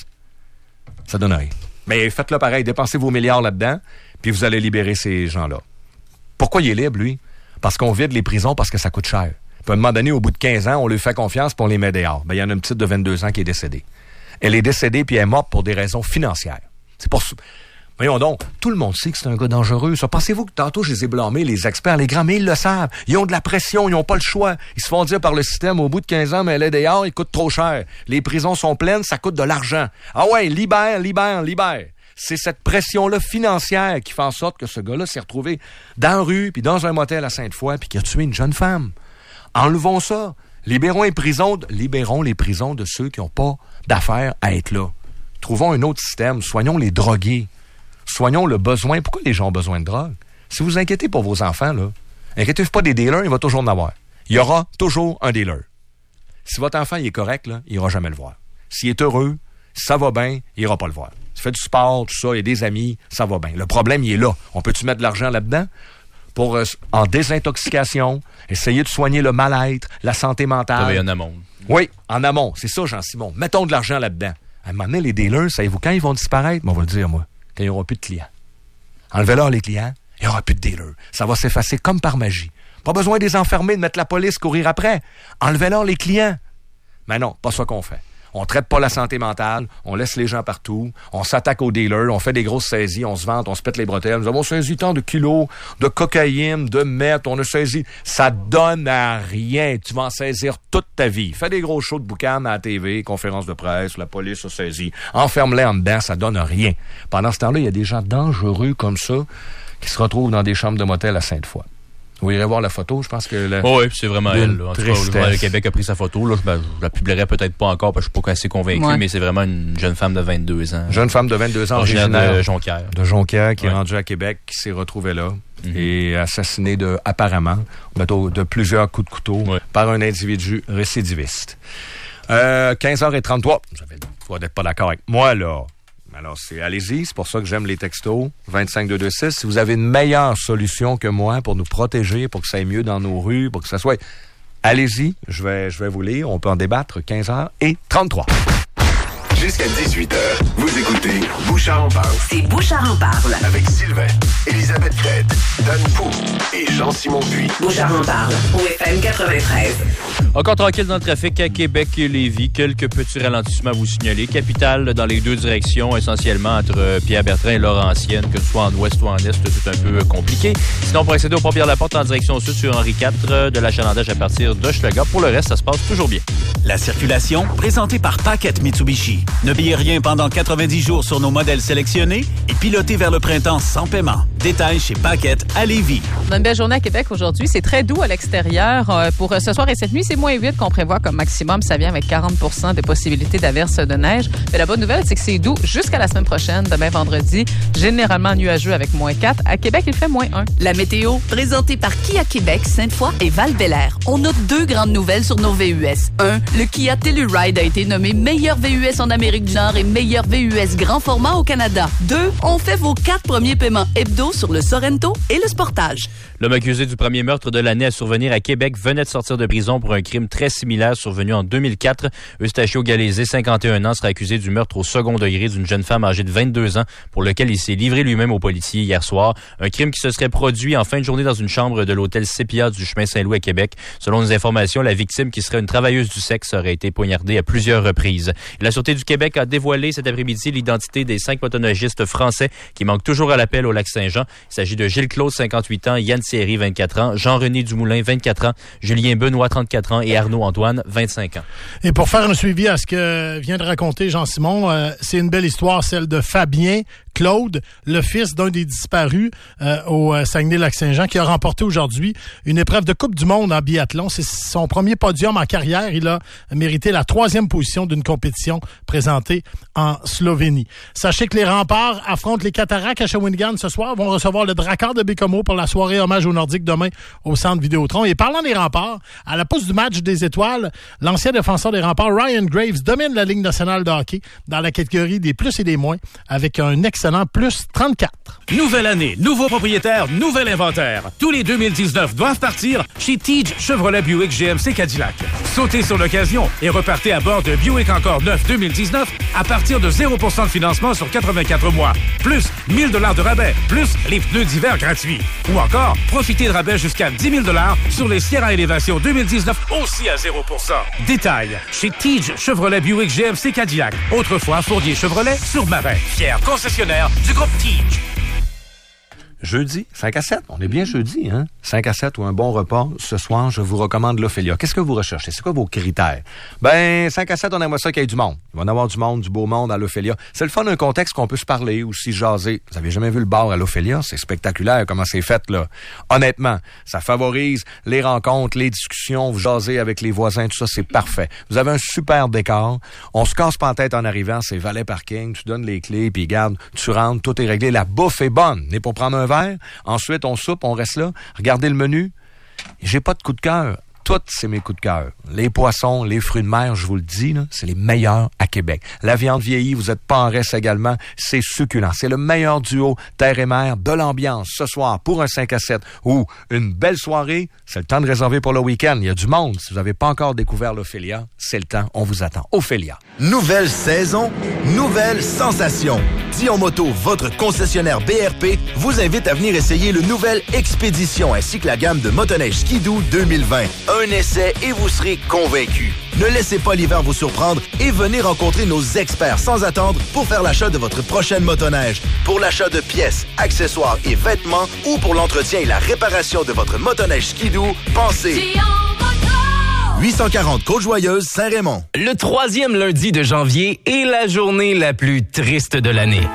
Ça donne rien. Mais faites-le pareil. Dépensez vos milliards là-dedans, puis vous allez libérer ces gens-là. Pourquoi il est libre, lui? Parce qu'on vide les prisons parce que ça coûte cher. Puis à un moment donné, au bout de quinze ans, on lui fait confiance puis on les met dehors. Ben, il y en a une petite de vingt-deux ans qui est décédée. Elle est décédée puis elle est morte pour des raisons financières. C'est pour ça. Voyons donc, tout le monde sait que c'est un gars dangereux. Ça, pensez-vous que tantôt, je les ai blâmés, les experts, les grands, mais ils le savent. Ils ont de la pression, ils n'ont pas le choix. Ils se font dire par le système, au bout de quinze ans, mais elle est dehors, il coûte trop cher. Les prisons sont pleines, ça coûte de l'argent. Ah ouais, libère, libère, libère. C'est cette pression-là financière qui fait en sorte que ce gars-là s'est retrouvé dans la rue, puis dans un motel à Sainte-Foy, puis qui a tué une jeune femme. Enlevons ça. Libérons les prisons, de, libérons les prisons de ceux qui n'ont pas d'affaires à être là. Trouvons un autre système. Soignons les drogués. Soignons le besoin. Pourquoi les gens ont besoin de drogue? Si vous inquiétez pour vos enfants, là, inquiétez-vous pas des dealers, il va toujours en avoir. Il y aura toujours un dealer. Si votre enfant il est correct, là, il n'ira jamais le voir. S'il est heureux, si ça va bien, il n'ira pas le voir. S'il fait du sport, tout ça, il y a des amis, ça va bien. Le problème, il est là. On peut-tu mettre de l'argent là-dedans? Pour, euh, en désintoxication, essayer de soigner le mal-être, la santé mentale. travailler en amont. Oui, en amont. C'est ça, Jean-Simon. Mettons de l'argent là-dedans. À un moment donné, les dealers, savez-vous quand ils vont disparaître? Mais on va le dire, moi. Quand il n'y aura plus de clients. Enlevez-leur les clients, il n'y aura plus de dealers. Ça va s'effacer comme par magie. Pas besoin de les enfermer, de mettre la police, courir après. Enlevez-leur les clients. Mais non, pas ça qu'on fait. On traite pas la santé mentale, on laisse les gens partout, on s'attaque aux dealers, on fait des grosses saisies, on se vante, on se pète les bretelles. Nous avons saisi tant de kilos de cocaïne, de meth, on a saisi. Ça donne à rien. Tu vas en saisir toute ta vie. Fais des gros shows de boucan à la T V, conférences de presse, la police a saisi. Enferme-les en dedans, ça donne rien. Pendant ce temps-là, il y a des gens dangereux comme ça qui se retrouvent dans des chambres de motel à Sainte-Foy. Vous irez voir la photo, je pense que... La... Oh oui, c'est vraiment elle. Là. En tout cas, le tristesse. Journal de Québec a pris sa photo. Là. Je, ben, je la publierai peut-être pas encore parce que je suis pas assez convaincu, Ouais. mais c'est vraiment une jeune femme de vingt-deux ans. Jeune femme de vingt-deux ans, originaire originaire de Jonquière. de Jonquière, qui Ouais. est rendue à Québec, qui s'est retrouvée là Mm-hmm. et assassinée de, apparemment, de, de plusieurs coups de couteau Ouais. par un individu récidiviste. Euh, quinze heures trente-trois. Vous avez le droit d'être pas d'accord avec moi, là. Alors, c'est allez-y, c'est pour ça que j'aime les textos. vingt-cinq deux deux six. Si vous avez une meilleure solution que moi pour nous protéger, pour que ça aille mieux dans nos rues, pour que ça soit... Allez-y, je vais, je vais vous lire. On peut en débattre. quinze heures et trente-trois. Jusqu'à dix-huit heures, vous écoutez Bouchard en parle. C'est Bouchard en parle. Avec Sylvain, Élisabeth Crête, Dan Pau et Jean-Simon Puy. Bouchard en parle. Au F M quatre-vingt-treize. Encore tranquille dans le trafic à Québec et Lévis. Quelques petits ralentissements à vous signaler. Capitale dans les deux directions, essentiellement entre Pierre-Bertrand et Laurentienne, que ce soit en ouest ou en est, tout un peu compliqué. Sinon, pour accéder au Pont-Pierre-Laporte en direction sud sur Henri quatre, de l'achalandage à partir d'Hochelaga. Pour le reste, ça se passe toujours bien. La circulation, présentée par Paquette Mitsubishi. Ne payez rien pendant quatre-vingt-dix jours sur nos modèles sélectionnés et pilotez vers le printemps sans paiement. Détails chez Paquette à Lévis. On a une belle journée à Québec aujourd'hui. C'est très doux à l'extérieur. Euh, pour euh, ce soir et cette nuit, c'est moins huit qu'on prévoit comme maximum. Ça vient avec quarante pour cent de possibilités d'averse de neige. Mais la bonne nouvelle, c'est que c'est doux jusqu'à la semaine prochaine, demain vendredi. Généralement nuageux avec moins quatre. À Québec, il fait moins un. La météo, présentée par Kia Québec, Sainte-Foy et Val-Bélair. On a deux grandes nouvelles sur nos V U S. Un, le Kia Telluride a été nommé meilleur V U S en Amérique du Nord et meilleur V U S grand format au Canada. Deux, on fait vos quatre premiers paiements hebdo sur le Sorento et le Sportage. L'homme accusé du premier meurtre de l'année à survenir à Québec venait de sortir de prison pour un crime très similaire survenu en deux mille quatre. Eustachio Galézé, cinquante et un ans, sera accusé du meurtre au second degré d'une jeune femme âgée de vingt-deux ans pour lequel il s'est livré lui-même aux policiers hier soir. Un crime qui se serait produit en fin de journée dans une chambre de l'hôtel Sépia du chemin Saint-Louis à Québec. Selon les informations, la victime, qui serait une travailleuse du sexe, aurait été poignardée à plusieurs reprises. La Sûreté du Québec a dévoilé cet après-midi l'identité des cinq motoneigistes français qui manquent toujours à l'appel au Lac-Saint-Jean. Il s'agit de Gilles Claude, cinquante-huit ans, Yann Thierry, vingt-quatre ans, Jean-René Dumoulin, vingt-quatre ans, Julien Benoît, trente-quatre ans et Arnaud Antoine, vingt-cinq ans. Et pour faire un suivi à ce que vient de raconter Jean-Simon, euh, c'est une belle histoire, celle de Fabien Claude, le fils d'un des disparus euh, au Saguenay-Lac-Saint-Jean, qui a remporté aujourd'hui une épreuve de Coupe du monde en biathlon. C'est son premier podium en carrière. Il a mérité la troisième position d'une compétition présentée en Slovénie. Sachez que les Remparts affrontent les Cataractes à Shawinigan ce soir, vont recevoir le Drakkar de Bécomo pour la soirée hommage aux Nordiques demain au Centre Vidéotron. Et parlant des Remparts, à la pousse du match des étoiles, l'ancien défenseur des Remparts, Ryan Graves, domine la Ligue nationale de hockey dans la catégorie des plus et des moins avec un excellent plus trente-quatre. Nouvelle année, nouveau propriétaire, nouvel inventaire. Tous les deux mille dix-neuf doivent partir chez Tige Chevrolet Buick G M C Cadillac. Sautez sur l'occasion et repartez à bord de Buick encore neuf deux mille dix-neuf à partir de zéro pour cent de financement sur quatre-vingt-quatre mois. Plus mille dollars de rabais, plus les pneus d'hiver gratuits. Ou encore, profitez de rabais jusqu'à dix mille dollars sur les Sierra Élévation deux mille dix-neuf aussi à zéro pour cent. Détail chez Tige Chevrolet Buick G M C Cadillac. Autrefois Fournier Chevrolet sur Marin. Fier concessionnaire du groupe Tige. Jeudi, cinq à sept. On est bien jeudi, hein? cinq à sept ou un bon repas. Ce soir, je vous recommande l'Ophélia. Qu'est-ce que vous recherchez? C'est quoi vos critères? Ben, cinq à sept, on aimerait ça qu'il y ait du monde. Il va y en avoir du monde, du beau monde à l'Ophélia. C'est le fun d'un contexte qu'on peut se parler ou s'y jaser. Vous avez jamais vu le bar à l'Ophélia? C'est spectaculaire comment c'est fait, là. Honnêtement, ça favorise les rencontres, les discussions, vous jasez avec les voisins, tout ça, c'est parfait. Vous avez un super décor. On se casse pas la tête en arrivant, c'est valet parking. Tu donnes les clés, puis garde, tu rentres, tout est réglé. La bouffe est bonne. On est pour prendre un verre. Ensuite, on soupe, on reste là. Regardez le menu. J'ai pas de coup de cœur. Toutes, c'est mes coups de cœur. Les poissons, les fruits de mer, je vous le dis, là, c'est les meilleurs à Québec. La viande vieillie, vous êtes pas en reste également. C'est succulent. C'est le meilleur duo terre et mer de l'ambiance ce soir pour un cinq à sept ou une belle soirée. C'est le temps de réserver pour le week-end. Il y a du monde. Si vous n'avez pas encore découvert l'Ophélia, c'est le temps. On vous attend. Ophélia. Nouvelle saison, nouvelle sensation. Dion Moto, votre concessionnaire B R P, vous invite à venir essayer le nouvel Expédition ainsi que la gamme de motoneige Skidoo deux mille vingt. Un essai et vous serez convaincu. Ne laissez pas l'hiver vous surprendre et venez rencontrer nos experts sans attendre pour faire l'achat de votre prochaine motoneige. Pour l'achat de pièces, accessoires et vêtements ou pour l'entretien et la réparation de votre motoneige Skidoo, pensez huit cent quarante Côte-Joyeuse, Saint-Raymond. Le troisième lundi de janvier est la journée la plus triste de l'année.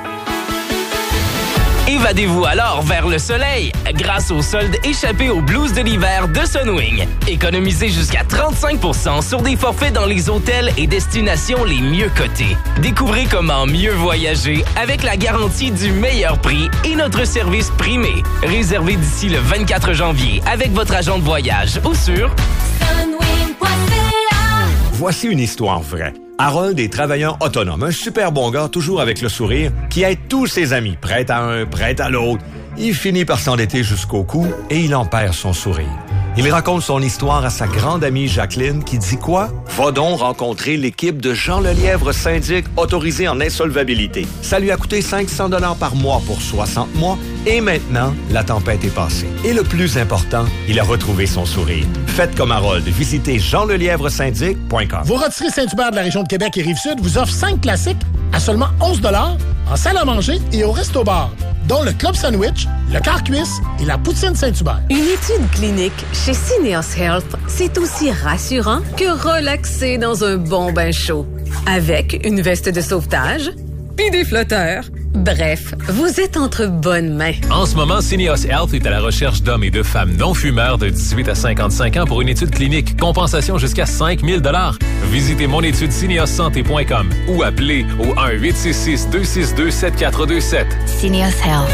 Évadez-vous alors vers le soleil grâce aux soldes échappés aux blues de l'hiver de Sunwing. Économisez jusqu'à trente-cinq pour cent sur des forfaits dans les hôtels et destinations les mieux cotés. Découvrez comment mieux voyager avec la garantie du meilleur prix et notre service primé. Réservez d'ici le vingt-quatre janvier avec votre agent de voyage ou sur Voici une histoire vraie. Harold est travailleur autonome, un super bon gars, toujours avec le sourire, qui aide tous ses amis, prêt à un, prêt à l'autre. Il finit par s'endetter jusqu'au cou et il en perd son sourire. Il raconte son histoire à sa grande amie Jacqueline qui dit quoi? Va donc rencontrer l'équipe de Jean Lelièvre Syndic autorisé en insolvabilité. Ça lui a coûté cinq cents dollars par mois pour soixante mois et maintenant, la tempête est passée. Et le plus important, il a retrouvé son sourire. Faites comme Harold. Visitez jean lelièvre syndic point com. Vos rôtisseries Saint-Hubert de la région de Québec et Rive-Sud vous offrent cinq classiques à seulement onze dollars en salle à manger et au resto-bar, dont le Club Sandwich, le Quart Cuisse et la Poutine Saint-Hubert. Une étude clinique chez Syneos Health, c'est aussi rassurant que relaxer dans un bon bain chaud. Avec une veste de sauvetage puis des flotteurs. Bref, vous êtes entre bonnes mains. En ce moment, Syneos Health est à la recherche d'hommes et de femmes non-fumeurs de dix-huit à cinquante-cinq ans pour une étude clinique. Compensation jusqu'à cinq mille dollars. Visitez monétude syneos santé point com ou appelez au un huit six six deux six deux sept quatre deux sept. Syneos Health.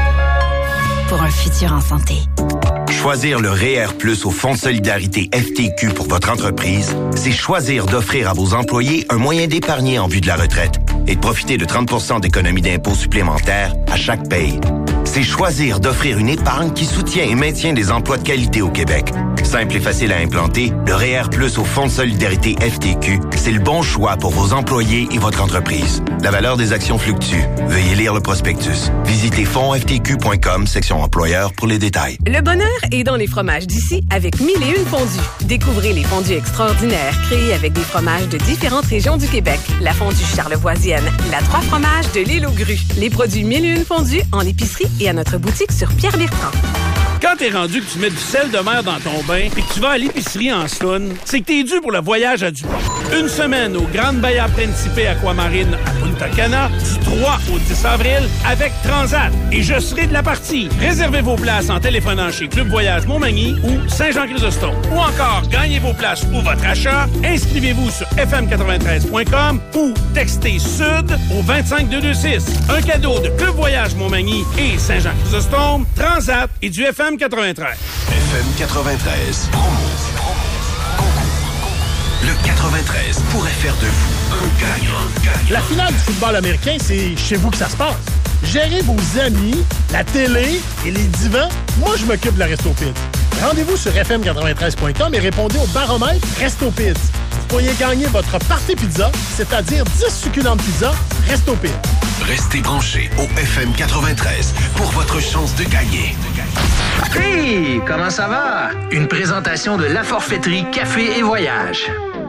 Pour un futur en santé. Choisir le R E E R plus au Fonds de solidarité F T Q pour votre entreprise, c'est choisir d'offrir à vos employés un moyen d'épargner en vue de la retraite et de profiter de trente pour cent d'économies d'impôts supplémentaires à chaque paye. C'est choisir d'offrir une épargne qui soutient et maintient des emplois de qualité au Québec. Simple et facile à implanter, le R E E R plus au Fonds de solidarité F T Q, c'est le bon choix pour vos employés et votre entreprise. La valeur des actions fluctue. Veuillez lire le prospectus. Visitez fonds f t q point com, section employeur pour les détails. Le bonheur est dans les fromages d'ici avec mille et une fondus. Découvrez les fondus extraordinaires créés avec des fromages de différentes régions du Québec. La fondue charlevoisienne, la trois fromages de l'île aux grues. Les produits mille et une fondus en épicerie et à notre boutique sur Pierre-Bertrand. Quand t'es rendu que tu mets du sel de mer dans ton bain et que tu vas à l'épicerie en Sloune, c'est que t'es dû pour le voyage à Dupont. Une semaine au Grande Bahia Principe Aquamarine à Punta Cana, du trois au dix avril, avec Transat. Et je serai de la partie. Réservez vos places en téléphonant chez Club Voyage Montmagny ou Saint-Jean-Chrysostome. Ou encore, gagnez vos places ou votre achat. Inscrivez-vous sur f m quatre-vingt-treize point com ou textez SUD au vingt-cinq deux cent vingt-six. Un cadeau de Club Voyage Montmagny et Saint-Jean-Chrysostome, Transat et du F M quatre-vingt-treize. F M quatre-vingt-treize. Promo. Le quatre-vingt-treize pourrait faire de vous un gagnant. La finale du football américain, c'est chez vous que ça se passe. Gérez vos amis, la télé et les divans. Moi, je m'occupe de la Resto Pizza. Rendez-vous sur f m quatre-vingt-treize point com et répondez au baromètre Resto Pizza. Vous pourriez gagner votre party pizza, c'est-à-dire dix succulentes pizzas Resto Pizza. Restez branchés au F M quatre-vingt-treize pour votre chance de gagner. Hey, comment ça va? Une présentation de La Forfaiterie Café et Voyage.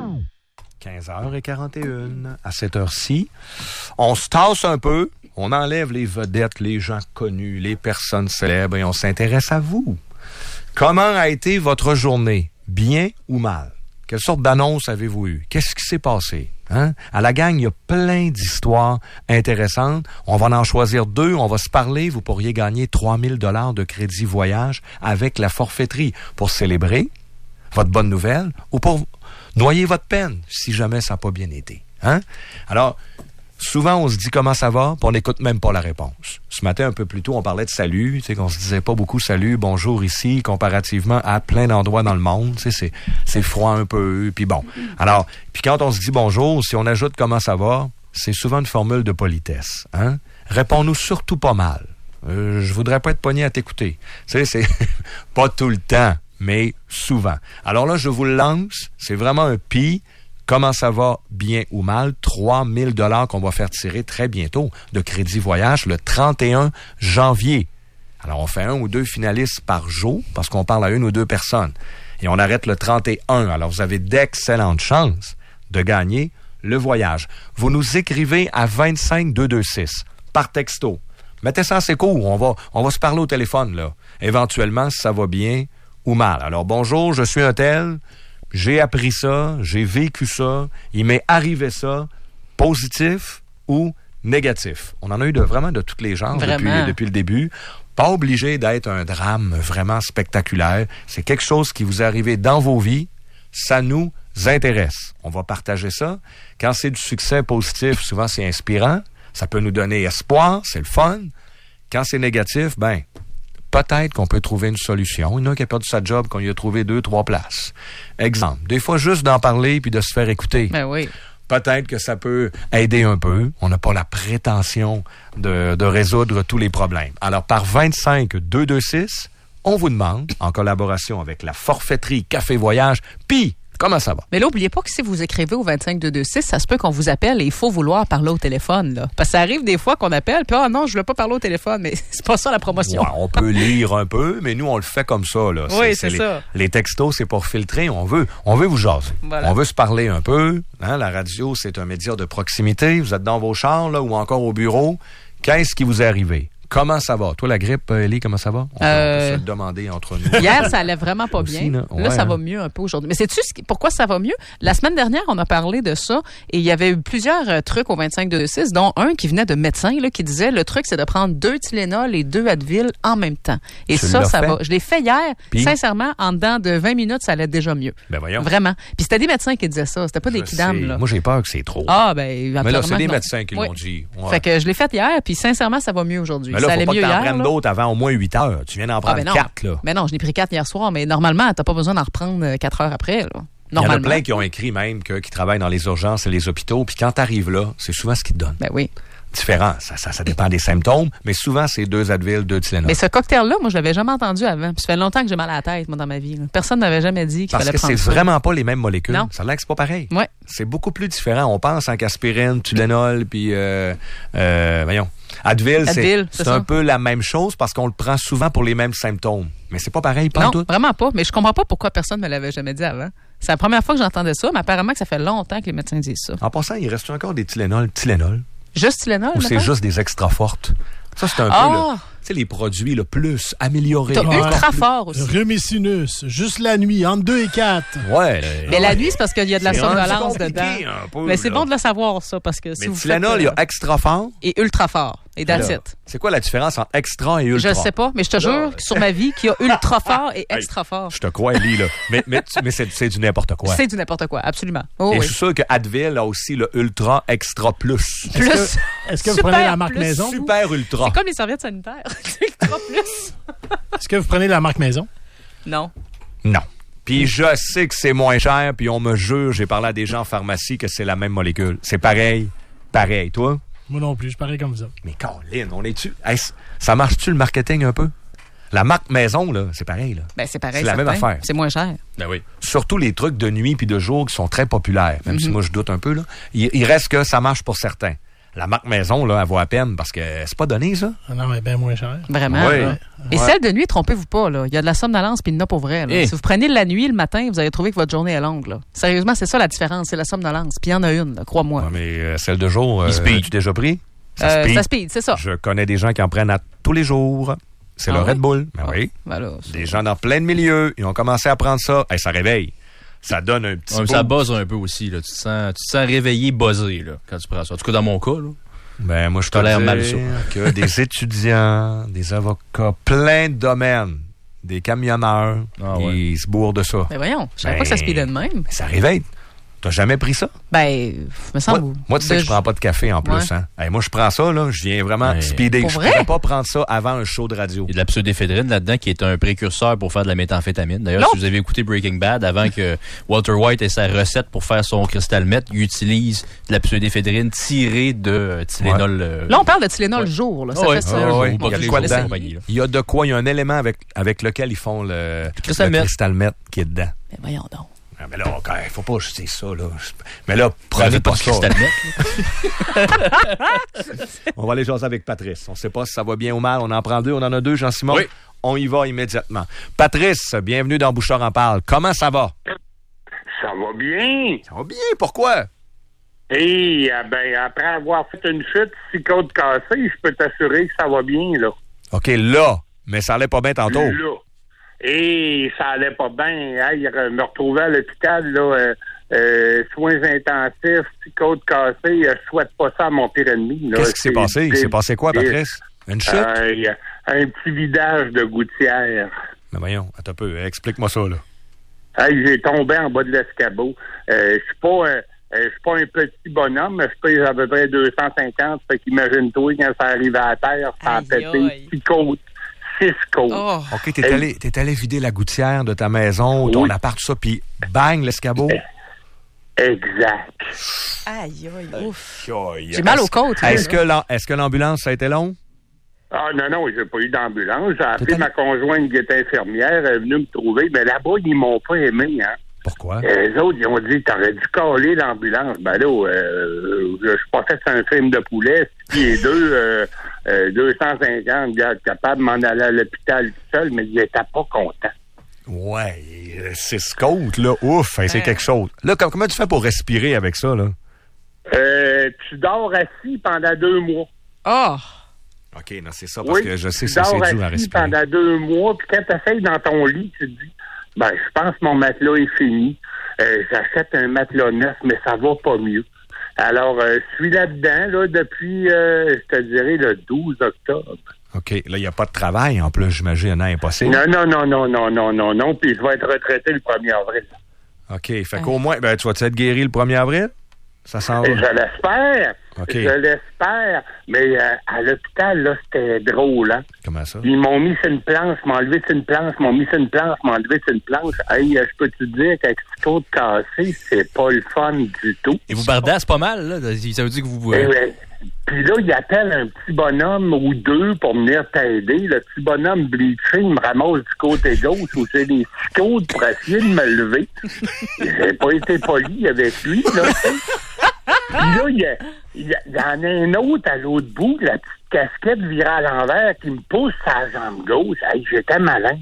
quinze heures quarante et une. À cette heure-ci, on se tasse un peu, on enlève les vedettes, les gens connus, les personnes célèbres et on s'intéresse à vous. Comment a été votre journée? Bien ou mal? Quelle sorte d'annonce avez-vous eue? Qu'est-ce qui s'est passé? Hein? À la gang, il y a plein d'histoires intéressantes. On va en choisir deux, on va se parler. Vous pourriez gagner trois mille dollars de crédit voyage avec la forfaiterie pour célébrer votre bonne nouvelle ou pour noyer votre peine si jamais ça n'a pas bien été. Hein? Alors, souvent, on se dit comment ça va, puis on n'écoute même pas la réponse. Ce matin, un peu plus tôt, on parlait de salut, tu sais, qu'on se disait pas beaucoup salut, bonjour ici, comparativement à plein d'endroits dans le monde, tu sais, c'est, c'est froid un peu, puis bon. Alors, puis quand on se dit bonjour, si on ajoute comment ça va, c'est souvent une formule de politesse, hein? Réponds-nous surtout pas mal. Euh, je voudrais pas être pogné à t'écouter. Tu sais, c'est pas tout le temps, mais souvent. Alors là, je vous le lance, c'est vraiment un pi. Comment ça va, bien ou mal? trois mille dollars qu'on va faire tirer très bientôt de crédit voyage le trente et un janvier. Alors, on fait un ou deux finalistes par jour parce qu'on parle à une ou deux personnes. Et on arrête le trente et un. Alors, vous avez d'excellentes chances de gagner le voyage. Vous nous écrivez à vingt-cinq deux cent vingt-six par texto. Mettez ça assez court. On va, on va se parler au téléphone, là. Éventuellement, si ça va bien ou mal. Alors, bonjour, je suis un tel... J'ai appris ça, j'ai vécu ça, il m'est arrivé ça, positif ou négatif. On en a eu de, vraiment de tous les genres depuis, depuis le début. Pas obligé d'être un drame vraiment spectaculaire. C'est quelque chose qui vous est arrivé dans vos vies. Ça nous intéresse. On va partager ça. Quand c'est du succès positif, souvent c'est inspirant. Ça peut nous donner espoir, c'est le fun. Quand c'est négatif, ben... peut-être qu'on peut trouver une solution. Il y en a qui a perdu sa job, qu'on lui a trouvé deux, trois places. Exemple, des fois, juste d'en parler puis de se faire écouter. Ben oui. peut-être que ça peut aider un peu. On n'a pas la prétention de, de résoudre tous les problèmes. Alors, par vingt-cinq deux cent vingt-six, on vous demande, en collaboration avec la forfaiterie Café Voyage, puis comment ça va? Mais là, n'oubliez pas que si vous écrivez au vingt-cinq deux cent vingt-six, ça se peut qu'on vous appelle et il faut vouloir parler au téléphone. Là. Parce que ça arrive des fois qu'on appelle, puis « Ah non, je ne veux pas parler au téléphone. » Mais c'est pas ça la promotion. Ouais, on peut lire un peu, mais nous, on le fait comme ça. Là. Oui, c'est, c'est les, ça. Les textos, c'est pour filtrer. On veut, on veut vous jaser. Voilà. On veut se parler un peu. Hein? La radio, c'est un média de proximité. Vous êtes dans vos chars là, ou encore au bureau. Qu'est-ce qui vous est arrivé? Comment ça va? Toi, la grippe, Élie, comment ça va? On peut, euh... on peut se le demander entre nous. Hier, ça allait vraiment pas Aussi, bien. là, ouais, là ça hein. va mieux un peu aujourd'hui. Mais sais-tu pourquoi ça va mieux? La semaine dernière, on a parlé de ça et il y avait eu plusieurs euh, trucs au vingt-cinq deux cent vingt-six, dont un qui venait de médecin là, qui disait le truc, c'est de prendre deux Tylenol et deux Advil en même temps. Et Tu ça, l'as ça fait? va. Je l'ai fait hier. Puis? Sincèrement, en dedans de vingt minutes, ça allait déjà mieux. Ben voyons. Vraiment. Puis c'était des médecins qui disaient ça. C'était pas Je des kidams. sais. Là. Moi, j'ai peur que c'est trop. Ah, ben, Mais là, c'est des non. médecins qui Oui. l'ont dit. Ouais. Fait que je l'ai fait hier, puis sincèrement, ça va mieux aujourd'hui. Mais là, ça faut allait pas mieux que t'en hier. prennes là. d'autres avant au moins huit heures. Tu viens d'en Ah, prendre ben non. quatre, là. Mais non, je n'ai pris quatre hier soir, mais normalement, t'as pas besoin d'en reprendre euh, quatre heures après. Là. Il y en a Normalement. plein qui ont écrit même que, qui travaillent dans les urgences et les hôpitaux, puis quand t'arrives là, c'est souvent ce qu'ils te donnent. Ben oui. Différent, ça, ça, ça dépend des symptômes, mais souvent c'est deux Advil, deux Tylenol. Mais ce cocktail-là, moi, je l'avais jamais entendu avant. Puis ça fait longtemps que j'ai mal à la tête, moi, dans ma vie. Là. Personne n'avait jamais dit qu'il Parce fallait que prendre c'est ça. vraiment pas les mêmes molécules. Non. Ça a l'air que c'est pas pareil. Ouais. C'est beaucoup plus différent. On pense en qu'aspirine, Tylenol, puis euh, euh, voyons. Advil, c'est, Advil, c'est c'est ça. un peu la même chose parce qu'on le prend souvent pour les mêmes symptômes. Mais c'est pas pareil, pas Non, tout. vraiment pas. Mais je comprends pas pourquoi personne me l'avait jamais dit avant. C'est la première fois que j'entendais ça, mais apparemment que ça fait longtemps que les médecins disent ça. En passant, il reste encore des Tylenol, Tylenol. Juste Tylenol, Ou c'est mettons? juste des extra fortes. Ça, c'est un Ah! peu, là, tu sais, les produits le plus améliorés. T'as Encore ultra plus- fort aussi. Rhume et sinus, juste la nuit, entre deux et quatre. Ouais. Mais la nuit, c'est parce qu'il y a de la C'est somnolence rendu compliqué dedans. un peu, Mais c'est là. bon de le savoir, ça, parce que si Mais vous Tylenol, faites, il y euh, a extra fort. Et ultra fort. Et that's Là, it. C'est quoi la différence entre extra et ultra? Je sais pas, mais je te jure sur ma vie qu'il y a ultra fort et extra fort. Je te crois, Ellie, là. Mais, mais, tu- mais c'est, c'est du n'importe quoi. C'est du n'importe quoi, absolument. Oh, et oui. je suis sûr que Advil a aussi le Ultra Extra Plus. Plus. Est-ce que vous Super prenez la marque plus. maison? vous? Super Ultra. C'est comme les serviettes sanitaires. ultra plus. Est-ce que vous prenez la marque maison? Non. Non. Puis je sais que c'est moins cher, puis on me jure, j'ai parlé à des gens en pharmacie que c'est la même molécule. C'est pareil, pareil. Toi? Moi non plus, je parais comme ça. Mais Colin, on est-tu... Hey, ça marche-tu le marketing un peu? La marque maison, là, c'est pareil, là. Ben, c'est pareil. C'est la même certain. affaire. C'est moins cher. Ben oui. Surtout les trucs de nuit puis de jour qui sont très populaires, même si moi je doute un peu, là. Il, il reste que ça marche pour certains. La marque maison, là, elle vaut à peine parce que c'est pas donné, ça. Ah non, mais bien moins cher. Vraiment. Oui. là. Et Ouais. celle de nuit, trompez-vous pas. Là. Il y a de la somnolence puis il y en a pour vrai. Là. Eh. Si vous prenez la nuit, le matin, vous allez trouver que votre journée est longue. Là. Sérieusement, c'est ça la différence. C'est la somnolence. Puis il y en a une, là, crois-moi. Ouais, mais euh, celle de jour, euh, Il speed. as-tu déjà pris? Euh, speed. ça speed, c'est ça. Je connais des gens qui en prennent à tous les jours. C'est Ah le ouais? Red Bull. Ben oui. Voilà, ça- Des gens dans plein de milieux, ils ont commencé à prendre ça. Hey, ça réveille. Ça donne un petit Ouais, mais boost. ça buzz un peu aussi. Là. Tu, te sens, tu te sens réveillé, buzzé là, quand tu prends ça. En tout cas, dans mon cas. Là. Ben, moi, je T'as l'air peux mal, dire ça. que des étudiants, des avocats, plein de domaines, des camionneurs, Ah ouais. ils se bourrent de ça. Mais voyons, je savais Ben, pas que ça speedait de même. Mais ça réveille. T'as jamais pris ça? Ben, me semble. Moi, moi, tu sais que je prends pas de café en plus. Ouais. Hein? Hey, moi, je prends ça, là, je viens vraiment Ouais. speeder. Pour Je vrai? pourrais pas prendre ça avant un show de radio. Il y a de la pseudéphèdrine là-dedans qui est un précurseur pour faire de la méthamphétamine. D'ailleurs, Non. si vous avez écouté Breaking Bad, avant que Walter White ait sa recette pour faire son cristal meth, il utilise de la pseudéphèdrine tirée de euh, Tylenol. euh, Là, on parle de Tylenol jour. Là. Ça Ah ouais. fait ça. Ah Ah ouais. ouais. Ou Il y a pas de que quoi les dedans. compagnies, là. Il y a de quoi, il y a un élément avec, avec lequel ils font le, crystal le meth. crystal meth qui est dedans. Mais voyons donc. Ah, mais là, OK, faut pas jeter ça, là. Mais là, prenez Prenez pas pas de ça. cristal meth. On va aller jaser avec Patrice. On sait pas si ça va bien ou mal. On en prend deux. On en a deux, Jean-Simon. Oui. On y va immédiatement. Patrice, bienvenue dans Bouchard en parle. Comment ça va? Ça va bien. Ça va bien. Pourquoi? Et euh, ben, après avoir fait une chute, six côtes cassées, je peux t'assurer que ça va bien, là. OK, là. Mais ça allait pas bien tantôt. Là. Et ça allait pas bien. Hey, je me retrouvais à l'hôpital, là, euh, euh, soins intensifs, six côtes cassées. Je souhaite pas ça à mon pire ennemi. là. Qu'est-ce qui s'est C'est- passé? Il c'est- s'est passé quoi, c'est- Patrice? Une chute? Euh, y a un petit vidage de gouttière. Mais voyons, attends un peu. Explique-moi ça, là. Hey, j'ai tombé en bas de l'escabeau. Euh, je suis pas... euh, Euh, je suis pas un petit bonhomme, mais je pèse à peu près deux cent cinquante. Fait qu'imagine-toi, quand ça arrive à la terre, ça a Aïe, pété aïe. six côtes. Six côtes. Oh. OK, t'es Hey. allé, t'es allé vider la gouttière de ta maison, ton Oui. appart, tout ça, puis bang, l'escabeau. Exact. Aïe, aïe, ouf. Aïe. J'ai mal aux côtes. là. Est-ce que, l'am- est-ce que l'ambulance, ça a été long? Ah non, non, j'ai pas eu d'ambulance. J'ai appelé ma conjointe qui était infirmière, elle est venue me trouver. Mais là-bas, ils m'ont pas aimé, hein. Pourquoi? Euh, les autres, ils ont dit, t'aurais dû caler l'ambulance. Ben là, euh, je suis pas fait sur un film de poulet, six pieds deux, euh, euh, deux cent cinquante gars capables de m'en aller à l'hôpital tout seul, mais ils étaient pas contents. Ouais, euh, six côtes, là, ouf, hein, c'est quelque chose. Là, com- comment tu fais pour respirer avec ça, là? Euh, tu dors assis pendant deux mois. Oh! OK, non, c'est ça, parce Oui, que je sais tu que c'est dors dur à assis respirer. pendant deux mois, puis quand tu essayes dans ton lit, tu te dis, ben, je pense que mon matelas est fini. Euh, j'achète un matelas neuf, mais ça va pas mieux. Alors, euh, je suis là-dedans, là, depuis, euh, je te dirais, le douze octobre. OK, là, il n'y a pas de travail, en plus, j'imagine, hein, impossible. Non, non, non, non, non, non, non, non, puis je vais être retraité le premier avril. OK, fait qu'au moins, ben, tu vas-tu être guéri le premier avril? Ça s'en va. Je l'espère. OK. Je l'espère. Mais euh, à l'hôpital, là, c'était drôle, hein. Comment ça? Ils m'ont mis sur une planche, m'ont enlevé sur une planche, m'ont mis sur une planche, m'ont enlevé sur une planche. Hey, je peux te dire qu'avec ce côte cassé, c'est pas le fun du tout. Et vous bardassez pas mal, là. Ça veut dire que vous... Eh ouais. Puis là, il appelle un petit bonhomme ou deux pour venir t'aider. Le petit bonhomme bleaché, il me ramasse du côté gauche où j'ai des six côtes pour essayer de me lever. J'ai pas été poli avec lui, là. Puis là, il y, a, il y a- il y en a un autre à l'autre bout, la petite casquette virée à l'envers qui me pousse sa jambe gauche. Hey, j'étais malin.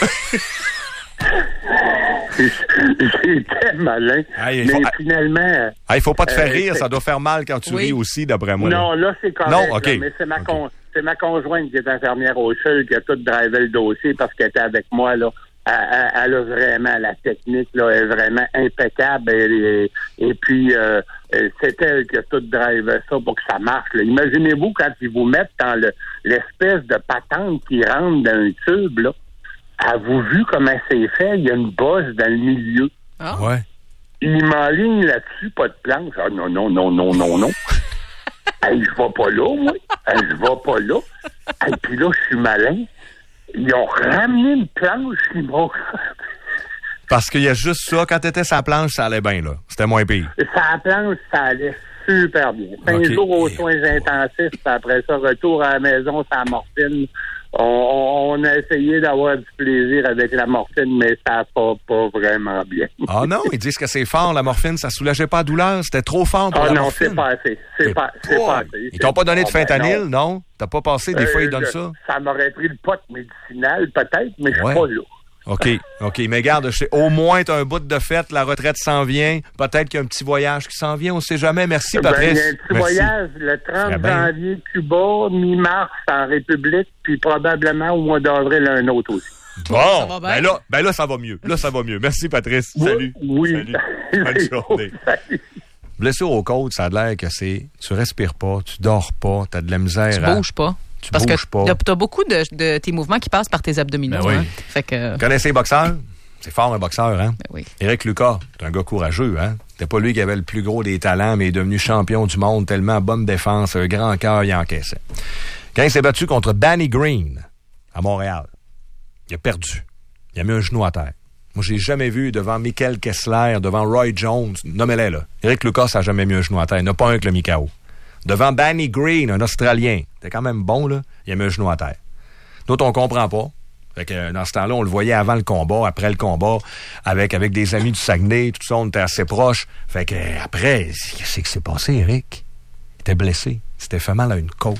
J'étais malin. Hey, il mais faut- finalement... Ah, il faut pas te faire euh, rire, c'est- ça doit faire mal quand tu Oui. ris aussi, d'après moi. Non, là, c'est correct. Non, OK. là, mais c'est ma, con- c'est ma conjointe qui est infirmière au C H U L qui a tout drivé le dossier parce qu'elle était avec moi, là. Elle, elle- elle a vraiment la technique, là, elle est vraiment impeccable. Et, et, et puis, euh, euh, c'est elle qui a tout drivé ça pour que ça marche, là. Imaginez-vous quand ils vous mettent dans le, l'espèce de patente qui rentre dans un tube, là. Avez-vous vu comment c'est fait? Il y a une bosse dans le milieu. Ouais. Il m'enligne là-dessus, pas de planche. Ah non, non, non, non, non, non. Hey, je vais pas là, moi. Hey, je vais pas là. Et puis là, je suis malin. Ils ont ramené une planche, ils m'ont... Parce qu'il y a juste ça, quand t'étais sur la planche, ça allait bien, là. C'était moins pire. Ça la planche, ça allait super bien. Cinq OK. jours aux soins intensifs, puis après ça, retour à la maison, ça morphine. On, on, on a essayé d'avoir du plaisir avec la morphine, mais ça va pas vraiment bien. Ah non, ils disent que c'est fort, la morphine, ça soulageait pas la douleur, c'était trop fort pour Ah la non, morphine. c'est pas assez. C'est pas, c'est pas assez. Ils t'ont pas donné de Ah, ben fentanyl, non. non? T'as pas passé, des fois, ils Euh, donnent je- ça? Ça m'aurait pris le pot médicinal, peut-être, mais je suis Ouais. pas là. OK, OK. Mais garde, je sais, au moins, t'as un bout de fête, la retraite s'en vient. Peut-être qu'il y a un petit voyage qui s'en vient, on sait jamais. Merci, Ben, Patrice. il y a un petit Merci. voyage le trente Très bien. janvier, Cuba, mi-mars en République, puis probablement au mois d'avril, un autre aussi. Bon, ben là, ben là, ça va mieux. Là, ça va mieux. Merci, Patrice. Salut. Oui. Salut. Bonne journée. Blessure aux côtes, ça a l'air que c'est... Tu respires pas, tu dors pas, t'as de la misère Tu à- bouges pas. Tu Parce bouges que pas. t'as- t'as beaucoup de, de tes mouvements qui passent par tes abdominaux. Ben oui. hein. Fait que... Vous connaissez les boxeurs? C'est fort, un boxeur, hein? oui. Éric Lucas, c'est un gars courageux, hein? C'était pas lui qui avait le plus gros des talents, mais il est devenu champion du monde, tellement bonne défense, un grand cœur, il encaissait. Quand il s'est battu contre Danny Green, à Montréal, il a perdu. Il a mis un genou à terre. Moi, j'ai jamais vu devant Michael Kessler, devant Roy Jones, nommez-les, là. Éric Lucas n'a jamais mis un genou à terre. Il n'a pas un que le Mikao. Devant Danny Green, un Australien, c'était quand même bon, là, il a mis un genou à terre. D'autres, on comprend pas. Fait que, euh, dans ce temps-là, on le voyait avant le combat, après le combat, avec, avec des amis du Saguenay, tout ça, on était assez proches. Fait que, euh, après, qu'est-ce qui s'est passé, Eric? Il était blessé. Il s'était fait mal à une côte.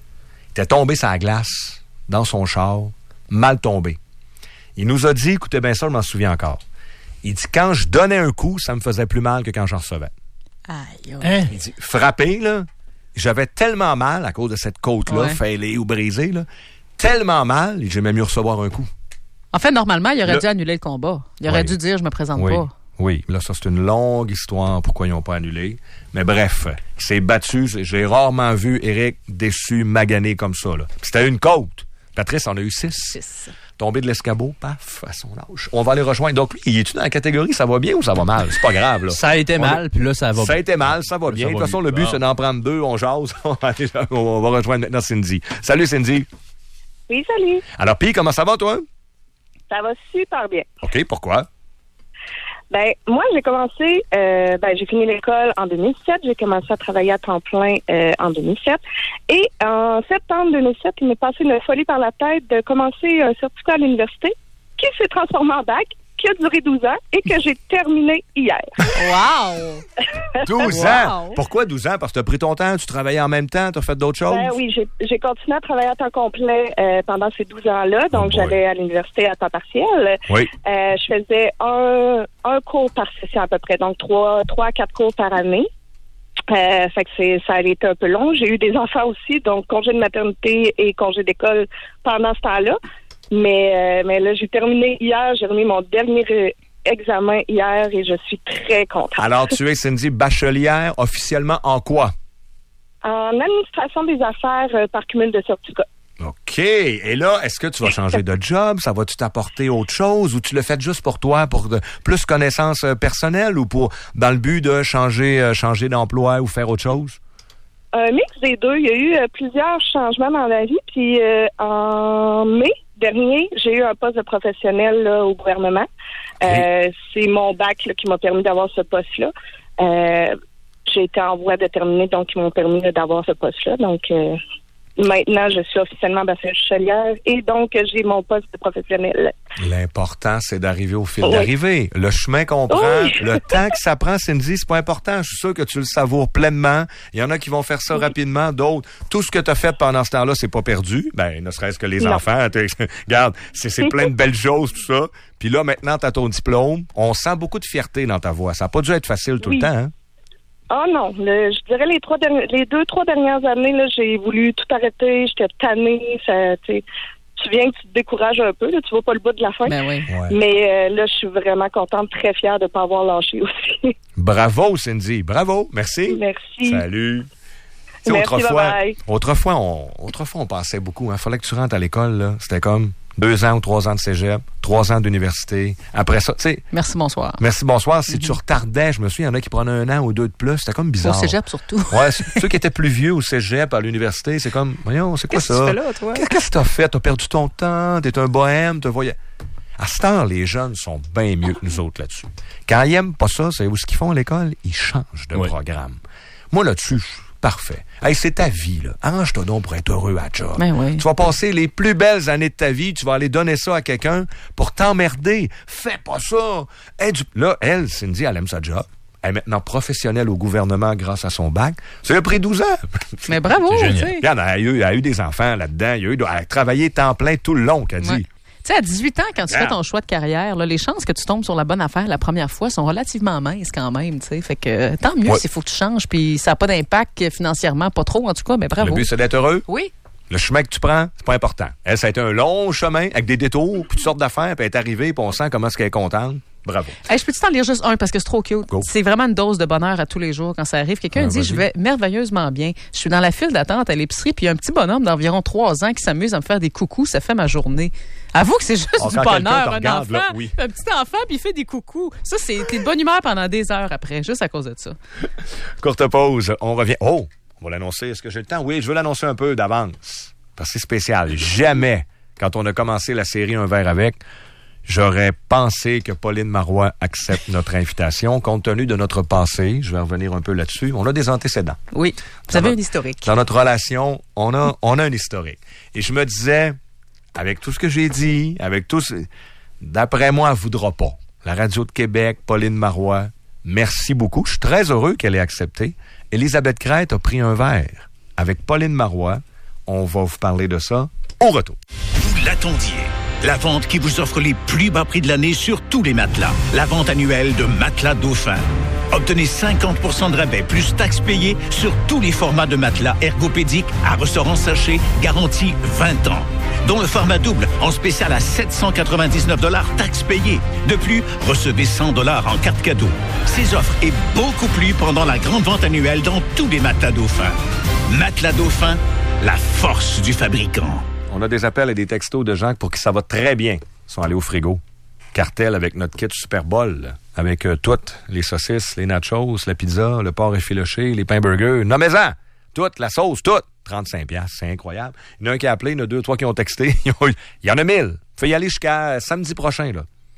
Il était tombé sur la glace, dans son char, mal tombé. Il nous a dit, écoutez bien ça, je m'en souviens encore. Il dit, quand je donnais un coup, ça me faisait plus mal que quand j'en recevais. Aïe, Hein? Il dit, frappé, là, j'avais tellement mal à cause de cette côte-là, Ouais. fêlée ou brisée, là, tellement mal, j'ai même mieux recevoir un coup. En fait, normalement, il aurait Le- dû annuler le combat. Il aurait Oui. dû dire, je me présente Oui. pas. Oui, là, ça, c'est une longue histoire pourquoi ils n'ont pas annulé. Mais bref, il s'est battu. J'ai rarement vu Éric déçu, magané comme ça, là. Puis c'était une côte. Patrice en a eu six. Six. Tombé de l'escabeau, paf, à son âge. On va aller rejoindre. Donc, lui, il est-tu dans la catégorie ça va bien ou ça va mal? C'est pas grave, là. Ça a été On mal, puis là, ça va Ça a bien. été mal, ça va bien. Ça De va toute façon, mieux. le but, Ah. c'est d'en prendre deux, on jase. on va aller- on va rejoindre maintenant Cindy. Salut, Cindy. Oui, salut. Alors, Pi, comment ça va, toi? Ça va super bien. OK, pourquoi? Ben, moi, j'ai commencé, euh, ben, j'ai fini l'école en deux mille sept. J'ai commencé à travailler à temps plein euh, en deux mille sept. Et en septembre deux mille sept, il m'est passé une folie par la tête de commencer un certificat à l'université qui s'est transformé en bac, qui a duré douze ans et que j'ai terminé hier. Wow! douze ans? Wow. Pourquoi douze ans? Parce que tu as pris ton temps, tu travaillais en même temps, tu as fait d'autres choses? Ben oui, j'ai, j'ai continué à travailler à temps complet euh, pendant ces douze ans-là. Donc, oh j'allais à l'université à temps partiel. Oui. Euh, je faisais un, un cours par session à peu près, donc trois, trois à quatre cours par année. Euh, fait que c'est, ça a été un peu long. J'ai eu des enfants aussi, donc congé de maternité et congé d'école pendant ce temps-là. Mais, euh, mais là, j'ai terminé hier, j'ai remis mon dernier euh, examen hier et je suis très contente. Alors, tu es, Cindy, bachelière officiellement en quoi? En administration des affaires euh, par cumul de certificats. OK. Et là, est-ce que tu vas changer de job? Ça va-tu t'apporter autre chose? Ou tu le fais juste pour toi, pour de, plus connaissances euh, personnelles ou pour dans le but de changer, euh, changer d'emploi ou faire autre chose? Un mix des deux. Il y a eu euh, plusieurs changements dans la vie. Puis euh, en mai dernier, j'ai eu un poste de professionnel là, au gouvernement. Euh, c'est mon bac là, qui m'a permis d'avoir ce poste-là. Euh, j'ai été en voie de terminer, donc ils m'ont permis là, d'avoir ce poste-là. Donc euh, maintenant, je suis officiellement bachelière et donc j'ai mon poste de professionnel. L'important, c'est d'arriver au fil oui. d'arrivée. Le chemin qu'on prend, oui. le temps que ça prend, Cindy, c'est pas important. Je suis sûr que tu le savoures pleinement. Il y en a qui vont faire ça oui. rapidement, d'autres. Tout ce que tu as fait pendant ce temps-là, c'est pas perdu. Ben, ne serait-ce que les non. enfants. Regarde, c'est, c'est plein de belles choses, tout ça. Puis là, maintenant, tu as ton diplôme. On sent beaucoup de fierté dans ta voix. Ça n'a pas dû être facile tout oui. le temps, hein? Ah oh non, le, je dirais les trois derniers, les deux, trois dernières années, là, j'ai voulu tout arrêter, j'étais tannée, ça, tu tu viens que tu te décourages un peu, là, tu vois pas le bout de la fin. Ben oui. Ouais. Mais euh, là, je suis vraiment contente, très fière de ne pas avoir lâché aussi. Bravo, Cindy, bravo, merci. Merci. Salut. Merci, autrefois, bye-bye. autrefois, on, autrefois, on pensait beaucoup, il hein, fallait que tu rentres à l'école, là, c'était comme... Deux ans ou trois ans de cégep, trois ans d'université. Après ça, tu sais... Merci, bonsoir. Merci, bonsoir. Si mm-hmm. tu retardais, je me souviens, il y en a qui prenaient un an ou deux de plus. C'était comme bizarre. Au cégep, surtout. Ouais, ceux qui étaient plus vieux au cégep, à l'université, c'est comme, voyons, c'est quoi Qu'est-ce ça? Qu'est-ce que tu fais là, toi? Qu'est-ce que t'as fait? T'as perdu ton temps? T'es un bohème? Te voyais... À ce temps, les jeunes sont bien mieux que nous autres là-dessus. Quand ils aiment pas ça, c'est où ce qu'ils font à l'école? Ils changent de oui. programme. Moi, là-dessus, je parfait. Hey, c'est ta vie, là. Arrange-toi donc pour être heureux à job. Ben oui. Tu vas passer les plus belles années de ta vie, tu vas aller donner ça à quelqu'un pour t'emmerder. Fais pas ça. Hey, du... Là, elle, Cindy, elle aime sa job. Elle est maintenant professionnelle au gouvernement grâce à son bac. Ça lui a pris douze ans. Mais bravo, tu sais. Regarde, elle a, eu, elle a eu des enfants là-dedans. Il a, eu, elle a travaillé temps plein tout le long, qu'elle dit. Ouais. Tu sais, à dix-huit ans, quand tu yeah. fais ton choix de carrière, là, les chances que tu tombes sur la bonne affaire la première fois sont relativement minces quand même. Tu sais, fait que tant mieux ouais. s'il faut que tu changes, puis ça n'a pas d'impact financièrement, pas trop en tout cas, mais bravo. Le but, c'est d'être heureux. Oui. Le chemin que tu prends, c'est pas important. Elle, ça a été un long chemin avec des détours, puis toutes sortes d'affaires, puis elle est arrivée, puis on sent comment est-ce qu'elle est contente. Bravo. Hey, je peux-tu t'en lire juste un parce que c'est trop cute? Go. C'est vraiment une dose de bonheur à tous les jours quand ça arrive. Quelqu'un ah, dit, vas-y. je vais merveilleusement bien. Je suis dans la file d'attente à l'épicerie, puis il y a un petit bonhomme d'environ trois ans qui s'amuse à me faire des coucous. Ça fait ma journée. Avoue que c'est juste oh, du quand bonheur. Un regarde, enfant, là, oui. un petit enfant, puis il fait des coucous. Ça, c'est t'es de bonne humeur pendant des heures après, juste à cause de ça. Courte pause. On revient. Oh, on va l'annoncer. Est-ce que j'ai le temps? Oui, je veux l'annoncer un peu d'avance. Parce que c'est spécial. Jamais, quand on a commencé la série Un verre avec, j'aurais pensé que Pauline Marois accepte notre invitation, compte tenu de notre passé. Je vais revenir un peu là-dessus. On a des antécédents. Oui, vous avez un historique. Dans notre relation, on a, on a un historique. Et je me disais, avec tout ce que j'ai dit, avec tout ce... D'après moi, elle ne voudra pas. La Radio de Québec, Pauline Marois, merci beaucoup. Je suis très heureux qu'elle ait accepté. Élisabeth Crête a pris un verre avec Pauline Marois. On va vous parler de ça au retour. Vous l'attendiez. La vente qui vous offre les plus bas prix de l'année sur tous les matelas. La vente annuelle de Matelas Dauphin. Obtenez cinquante pour cent de rabais plus taxes payées sur tous les formats de matelas ergopédiques à ressort sachet garantie vingt ans. Dont le format double en spécial à sept cent quatre-vingt-dix-neuf dollars taxes payées. De plus, recevez cent dollars en carte cadeau. Ces offres et beaucoup plus pendant la grande vente annuelle dans tous les Matelas Dauphin. Matelas Dauphin, la force du fabricant. On a des appels et des textos de gens pour qui ça va très bien. Ils sont allés au frigo. Cartel avec notre kit Super Bowl, avec euh, toutes, les saucisses, les nachos, la pizza, le porc effiloché, les pains burgers. Nommez-en! Toute, la sauce, toute! trente-cinq piastres, c'est incroyable. Il y en a un qui a appelé, il y en a deux, trois qui ont texté. Il y en a mille. Faut y aller jusqu'à samedi prochain, là.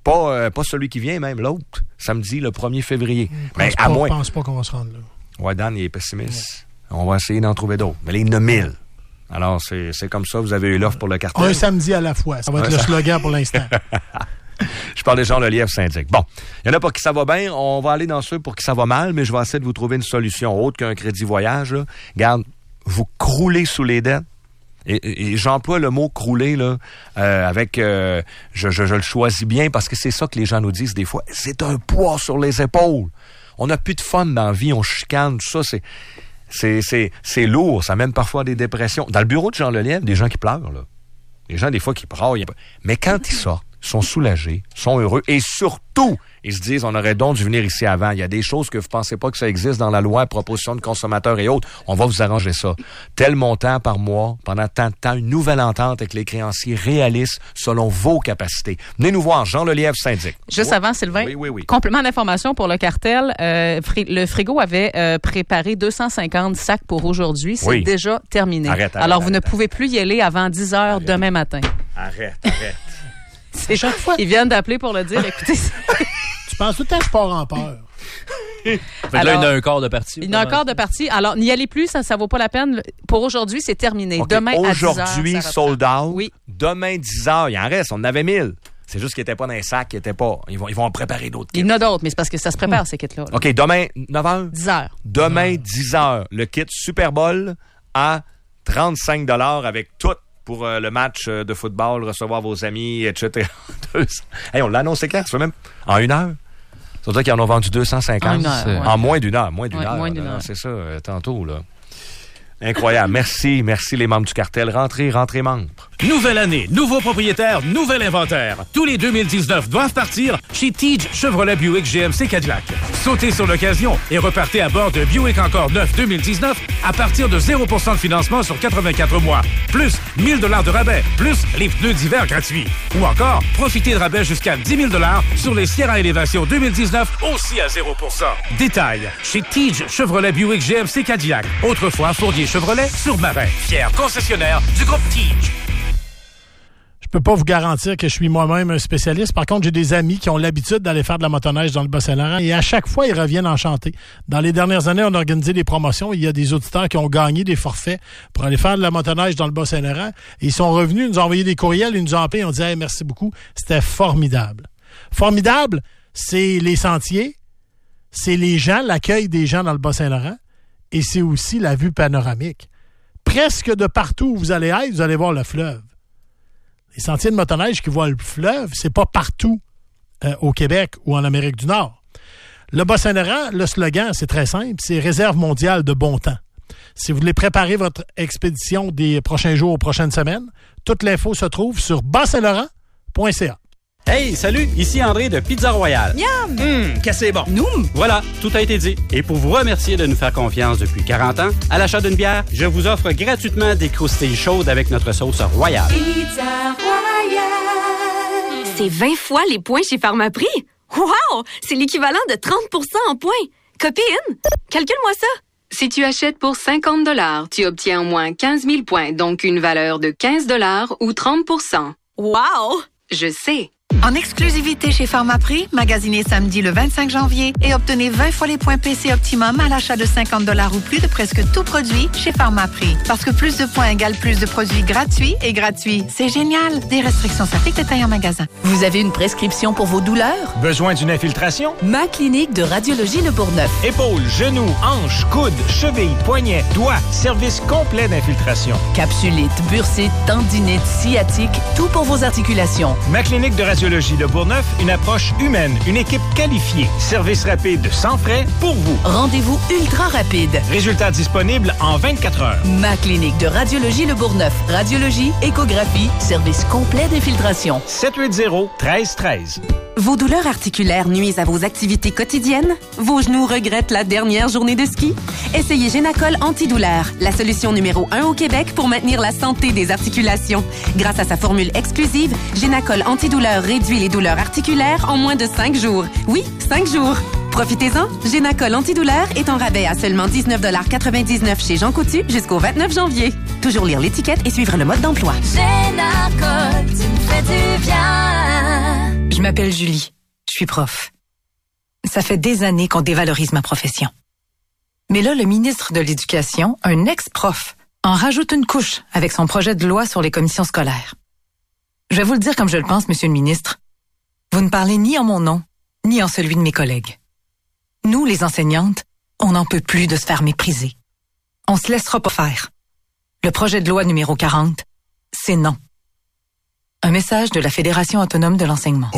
Pas, euh, pas celui qui vient, même l'autre, samedi, le premier février. Je Mais pense, à pas, moins... pense pas qu'on va se rendre là. Ouais, Dan, il est pessimiste. Ouais. On va essayer d'en trouver d'autres. Mais là, il y en a mille. Alors, c'est, c'est comme ça, vous avez eu l'offre pour le cartel. Un samedi à la fois. Ça va être Un le sam- slogan pour l'instant. Je parle de Jean Lelièvre syndic. Bon, il y en a pour qui ça va bien. On va aller dans ceux pour qui ça va mal, mais je vais essayer de vous trouver une solution autre qu'un crédit voyage. Là. Regarde, vous croulez sous les dettes. Et, et, et j'emploie le mot crouler là, euh, avec, euh, je, je, je le choisis bien parce que c'est ça que les gens nous disent des fois. C'est un poids sur les épaules. On n'a plus de fun dans la vie, on chicane, tout ça, c'est, c'est, c'est, c'est lourd. Ça mène parfois à des dépressions. Dans le bureau de Jean Lelièvre, des gens qui pleurent, là. Des gens, des fois, qui braillent. Mais quand ils sortent, sont soulagés, sont heureux et surtout, ils se disent, on aurait donc dû venir ici avant. Il y a des choses que vous pensez pas que ça existe dans la loi, proposition de consommateurs et autres. On va vous arranger ça. Tel montant par mois, pendant tant de temps, une nouvelle entente avec les créanciers réalistes selon vos capacités. Venez nous voir, Jean Lelièvre syndic. Juste avant, Sylvain, oui, oui, oui. complément d'information pour le cartel. Euh, fri- le frigo avait euh, préparé deux cent cinquante sacs pour aujourd'hui. C'est Oui. déjà terminé. Arrête, arrête, Alors, vous arrête, ne pouvez plus y aller avant dix heures arrête. Demain matin. Arrête, arrête. C'est chaque fois. Ils viennent d'appeler pour le dire. Écoutez, tu penses tout le temps que je pars en peur. Fait que là, il y en a un quart de partie. Il y en a un quart de partie. Alors, n'y allez plus, ça ne vaut pas la peine. Pour aujourd'hui, c'est terminé. Okay. Demain, à dix heures. Aujourd'hui, sold out. Oui. Demain, dix heures. Il en reste. On en avait mille. C'est juste qu'ils n'étaient pas dans les sacs. Ils étaient pas. Ils vont, ils vont en préparer d'autres kits. Il y en a d'autres, mais c'est parce que ça se prépare, ces kits-là. Là. OK. Demain, neuf heures. dix heures. Demain, dix heures. Le kit Super Bowl à trente-cinq dollars avec tout. Pour euh, le match euh, de football, recevoir vos amis, et cetera. Hey, on l'a annoncé quand? Ça fait même en une heure? Ça veut dire qu'ils en ont vendu deux cent cinquante. En une heure, ouais. En moins d'une heure. Moins d'une Ouais, heure. moins d'une là, heure. C'est ça, euh, tantôt, là. Incroyable. Merci, merci les membres du cartel. Rentrez, rentrez membres. Nouvelle année, nouveau propriétaire, nouvel inventaire. Tous les deux mille dix-neuf doivent partir chez Tige Chevrolet Buick G M C Cadillac. Sautez sur l'occasion et repartez à bord de Buick encore neuf deux mille dix-neuf à partir de zéro pour cent de financement sur quatre-vingt-quatre mois. Plus mille dollars de rabais, plus les pneus d'hiver gratuits. Ou encore, profitez de rabais jusqu'à dix mille dollars sur les Sierra Elevation deux mille dix-neuf aussi à zéro pour cent. Détail, chez Tige Chevrolet Buick G M C Cadillac. Autrefois Fournier Chevrolet sur Marin. Fier concessionnaire du groupe Tige. Je peux pas vous garantir que je suis moi-même un spécialiste. Par contre, j'ai des amis qui ont l'habitude d'aller faire de la motoneige dans le Bas-Saint-Laurent et à chaque fois, ils reviennent enchantés. Dans les dernières années, on a organisé des promotions. Il y a des auditeurs qui ont gagné des forfaits pour aller faire de la motoneige dans le Bas-Saint-Laurent. Et ils sont revenus, ils nous ont envoyé des courriels, ils nous ont appelés, ils ont dit hey, « merci beaucoup, c'était formidable ». Formidable, c'est les sentiers, c'est les gens, l'accueil des gens dans le Bas-Saint-Laurent et c'est aussi la vue panoramique. Presque de partout où vous allez être, vous allez voir le fleuve. Les sentiers de motoneige qui voient le fleuve, c'est pas partout euh, au Québec ou en Amérique du Nord. Le Bas-Saint-Laurent, le slogan, c'est très simple, c'est Réserve mondiale de bon temps. Si vous voulez préparer votre expédition des prochains jours, prochaines semaines, toute l'info se trouve sur bas saint laurent point c a. Hey, salut, ici André de Pizza Royale. Miam! Hum, qu'est-ce que c'est bon. Noum! Voilà, tout a été dit. Et pour vous remercier de nous faire confiance depuis quarante ans, à l'achat d'une bière, je vous offre gratuitement des croustilles chaudes avec notre sauce royale. Pizza Royale. C'est vingt fois les points chez Pharmaprix. Wow! C'est l'équivalent de trente pour cent en points. Copine, calcule-moi ça. Si tu achètes pour cinquante dollars, tu obtiens au moins quinze mille points, donc une valeur de quinze dollars ou trente pour cent. Wow! Je sais. En exclusivité chez Pharmaprix, magasinez samedi le vingt-cinq janvier et obtenez vingt fois les points P C Optimum à l'achat de cinquante dollars ou plus de presque tout produit chez Pharmaprix. Parce que plus de points égale plus de produits gratuits et gratuits. C'est génial! Des restrictions s'appliquent, détails en magasin. Vous avez une prescription pour vos douleurs? Besoin d'une infiltration? Ma clinique de radiologie Le Bourgneuf. Épaules, genoux, hanches, coudes, chevilles, poignets, doigts, service complet d'infiltration. Capsulite, bursite, tendinite, sciatique, tout pour vos articulations. Ma clinique de radiologie Le Bourgneuf, une approche humaine, une équipe qualifiée, service rapide sans frais pour vous. Rendez-vous ultra rapide. Résultats disponibles en vingt-quatre heures. Ma clinique de radiologie Le Bourgneuf. Radiologie, échographie, service complet d'infiltration. sept huit zéro, un trois un trois. Vos douleurs articulaires nuisent à vos activités quotidiennes? Vos genoux regrettent la dernière journée de ski? Essayez Génacol Antidouleur, la solution numéro un au Québec pour maintenir la santé des articulations. Grâce à sa formule exclusive, Génacol Antidouleur réduit les douleurs articulaires en moins de cinq jours. Oui, cinq jours! Profitez-en, Génacol Antidouleur est en rabais à seulement dix-neuf quatre-vingt-dix-neuf chez Jean Coutu jusqu'au vingt-neuf janvier. Toujours lire l'étiquette et suivre le mode d'emploi. Génacol, tu me fais du bien. Je Je m'appelle Julie. Je suis prof. Ça fait des années qu'on dévalorise ma profession. Mais là, le ministre de l'Éducation, un ex-prof, en rajoute une couche avec son projet de loi sur les commissions scolaires. Je vais vous le dire comme je le pense, Monsieur le ministre. Vous ne parlez ni en mon nom, ni en celui de mes collègues. Nous, les enseignantes, on n'en peut plus de se faire mépriser. On se laissera pas faire. Le projet de loi numéro quarante, c'est non. Un message de la Fédération autonome de l'enseignement.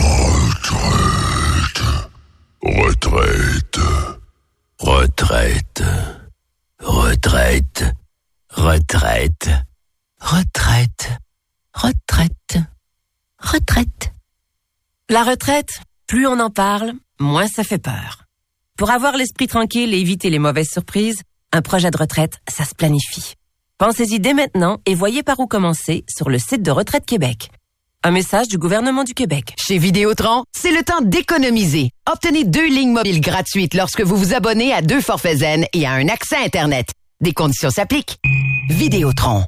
Retraite. Retraite. Retraite. Retraite. Retraite. Retraite. Retraite. La retraite, plus on en parle, moins ça fait peur. Pour avoir l'esprit tranquille et éviter les mauvaises surprises, un projet de retraite, ça se planifie. Pensez-y dès maintenant et voyez par où commencer sur le site de Retraite Québec. Un message du gouvernement du Québec. Chez Vidéotron, c'est le temps d'économiser. Obtenez deux lignes mobiles gratuites lorsque vous vous abonnez à deux forfaits zen et à un accès Internet. Des conditions s'appliquent. Vidéotron.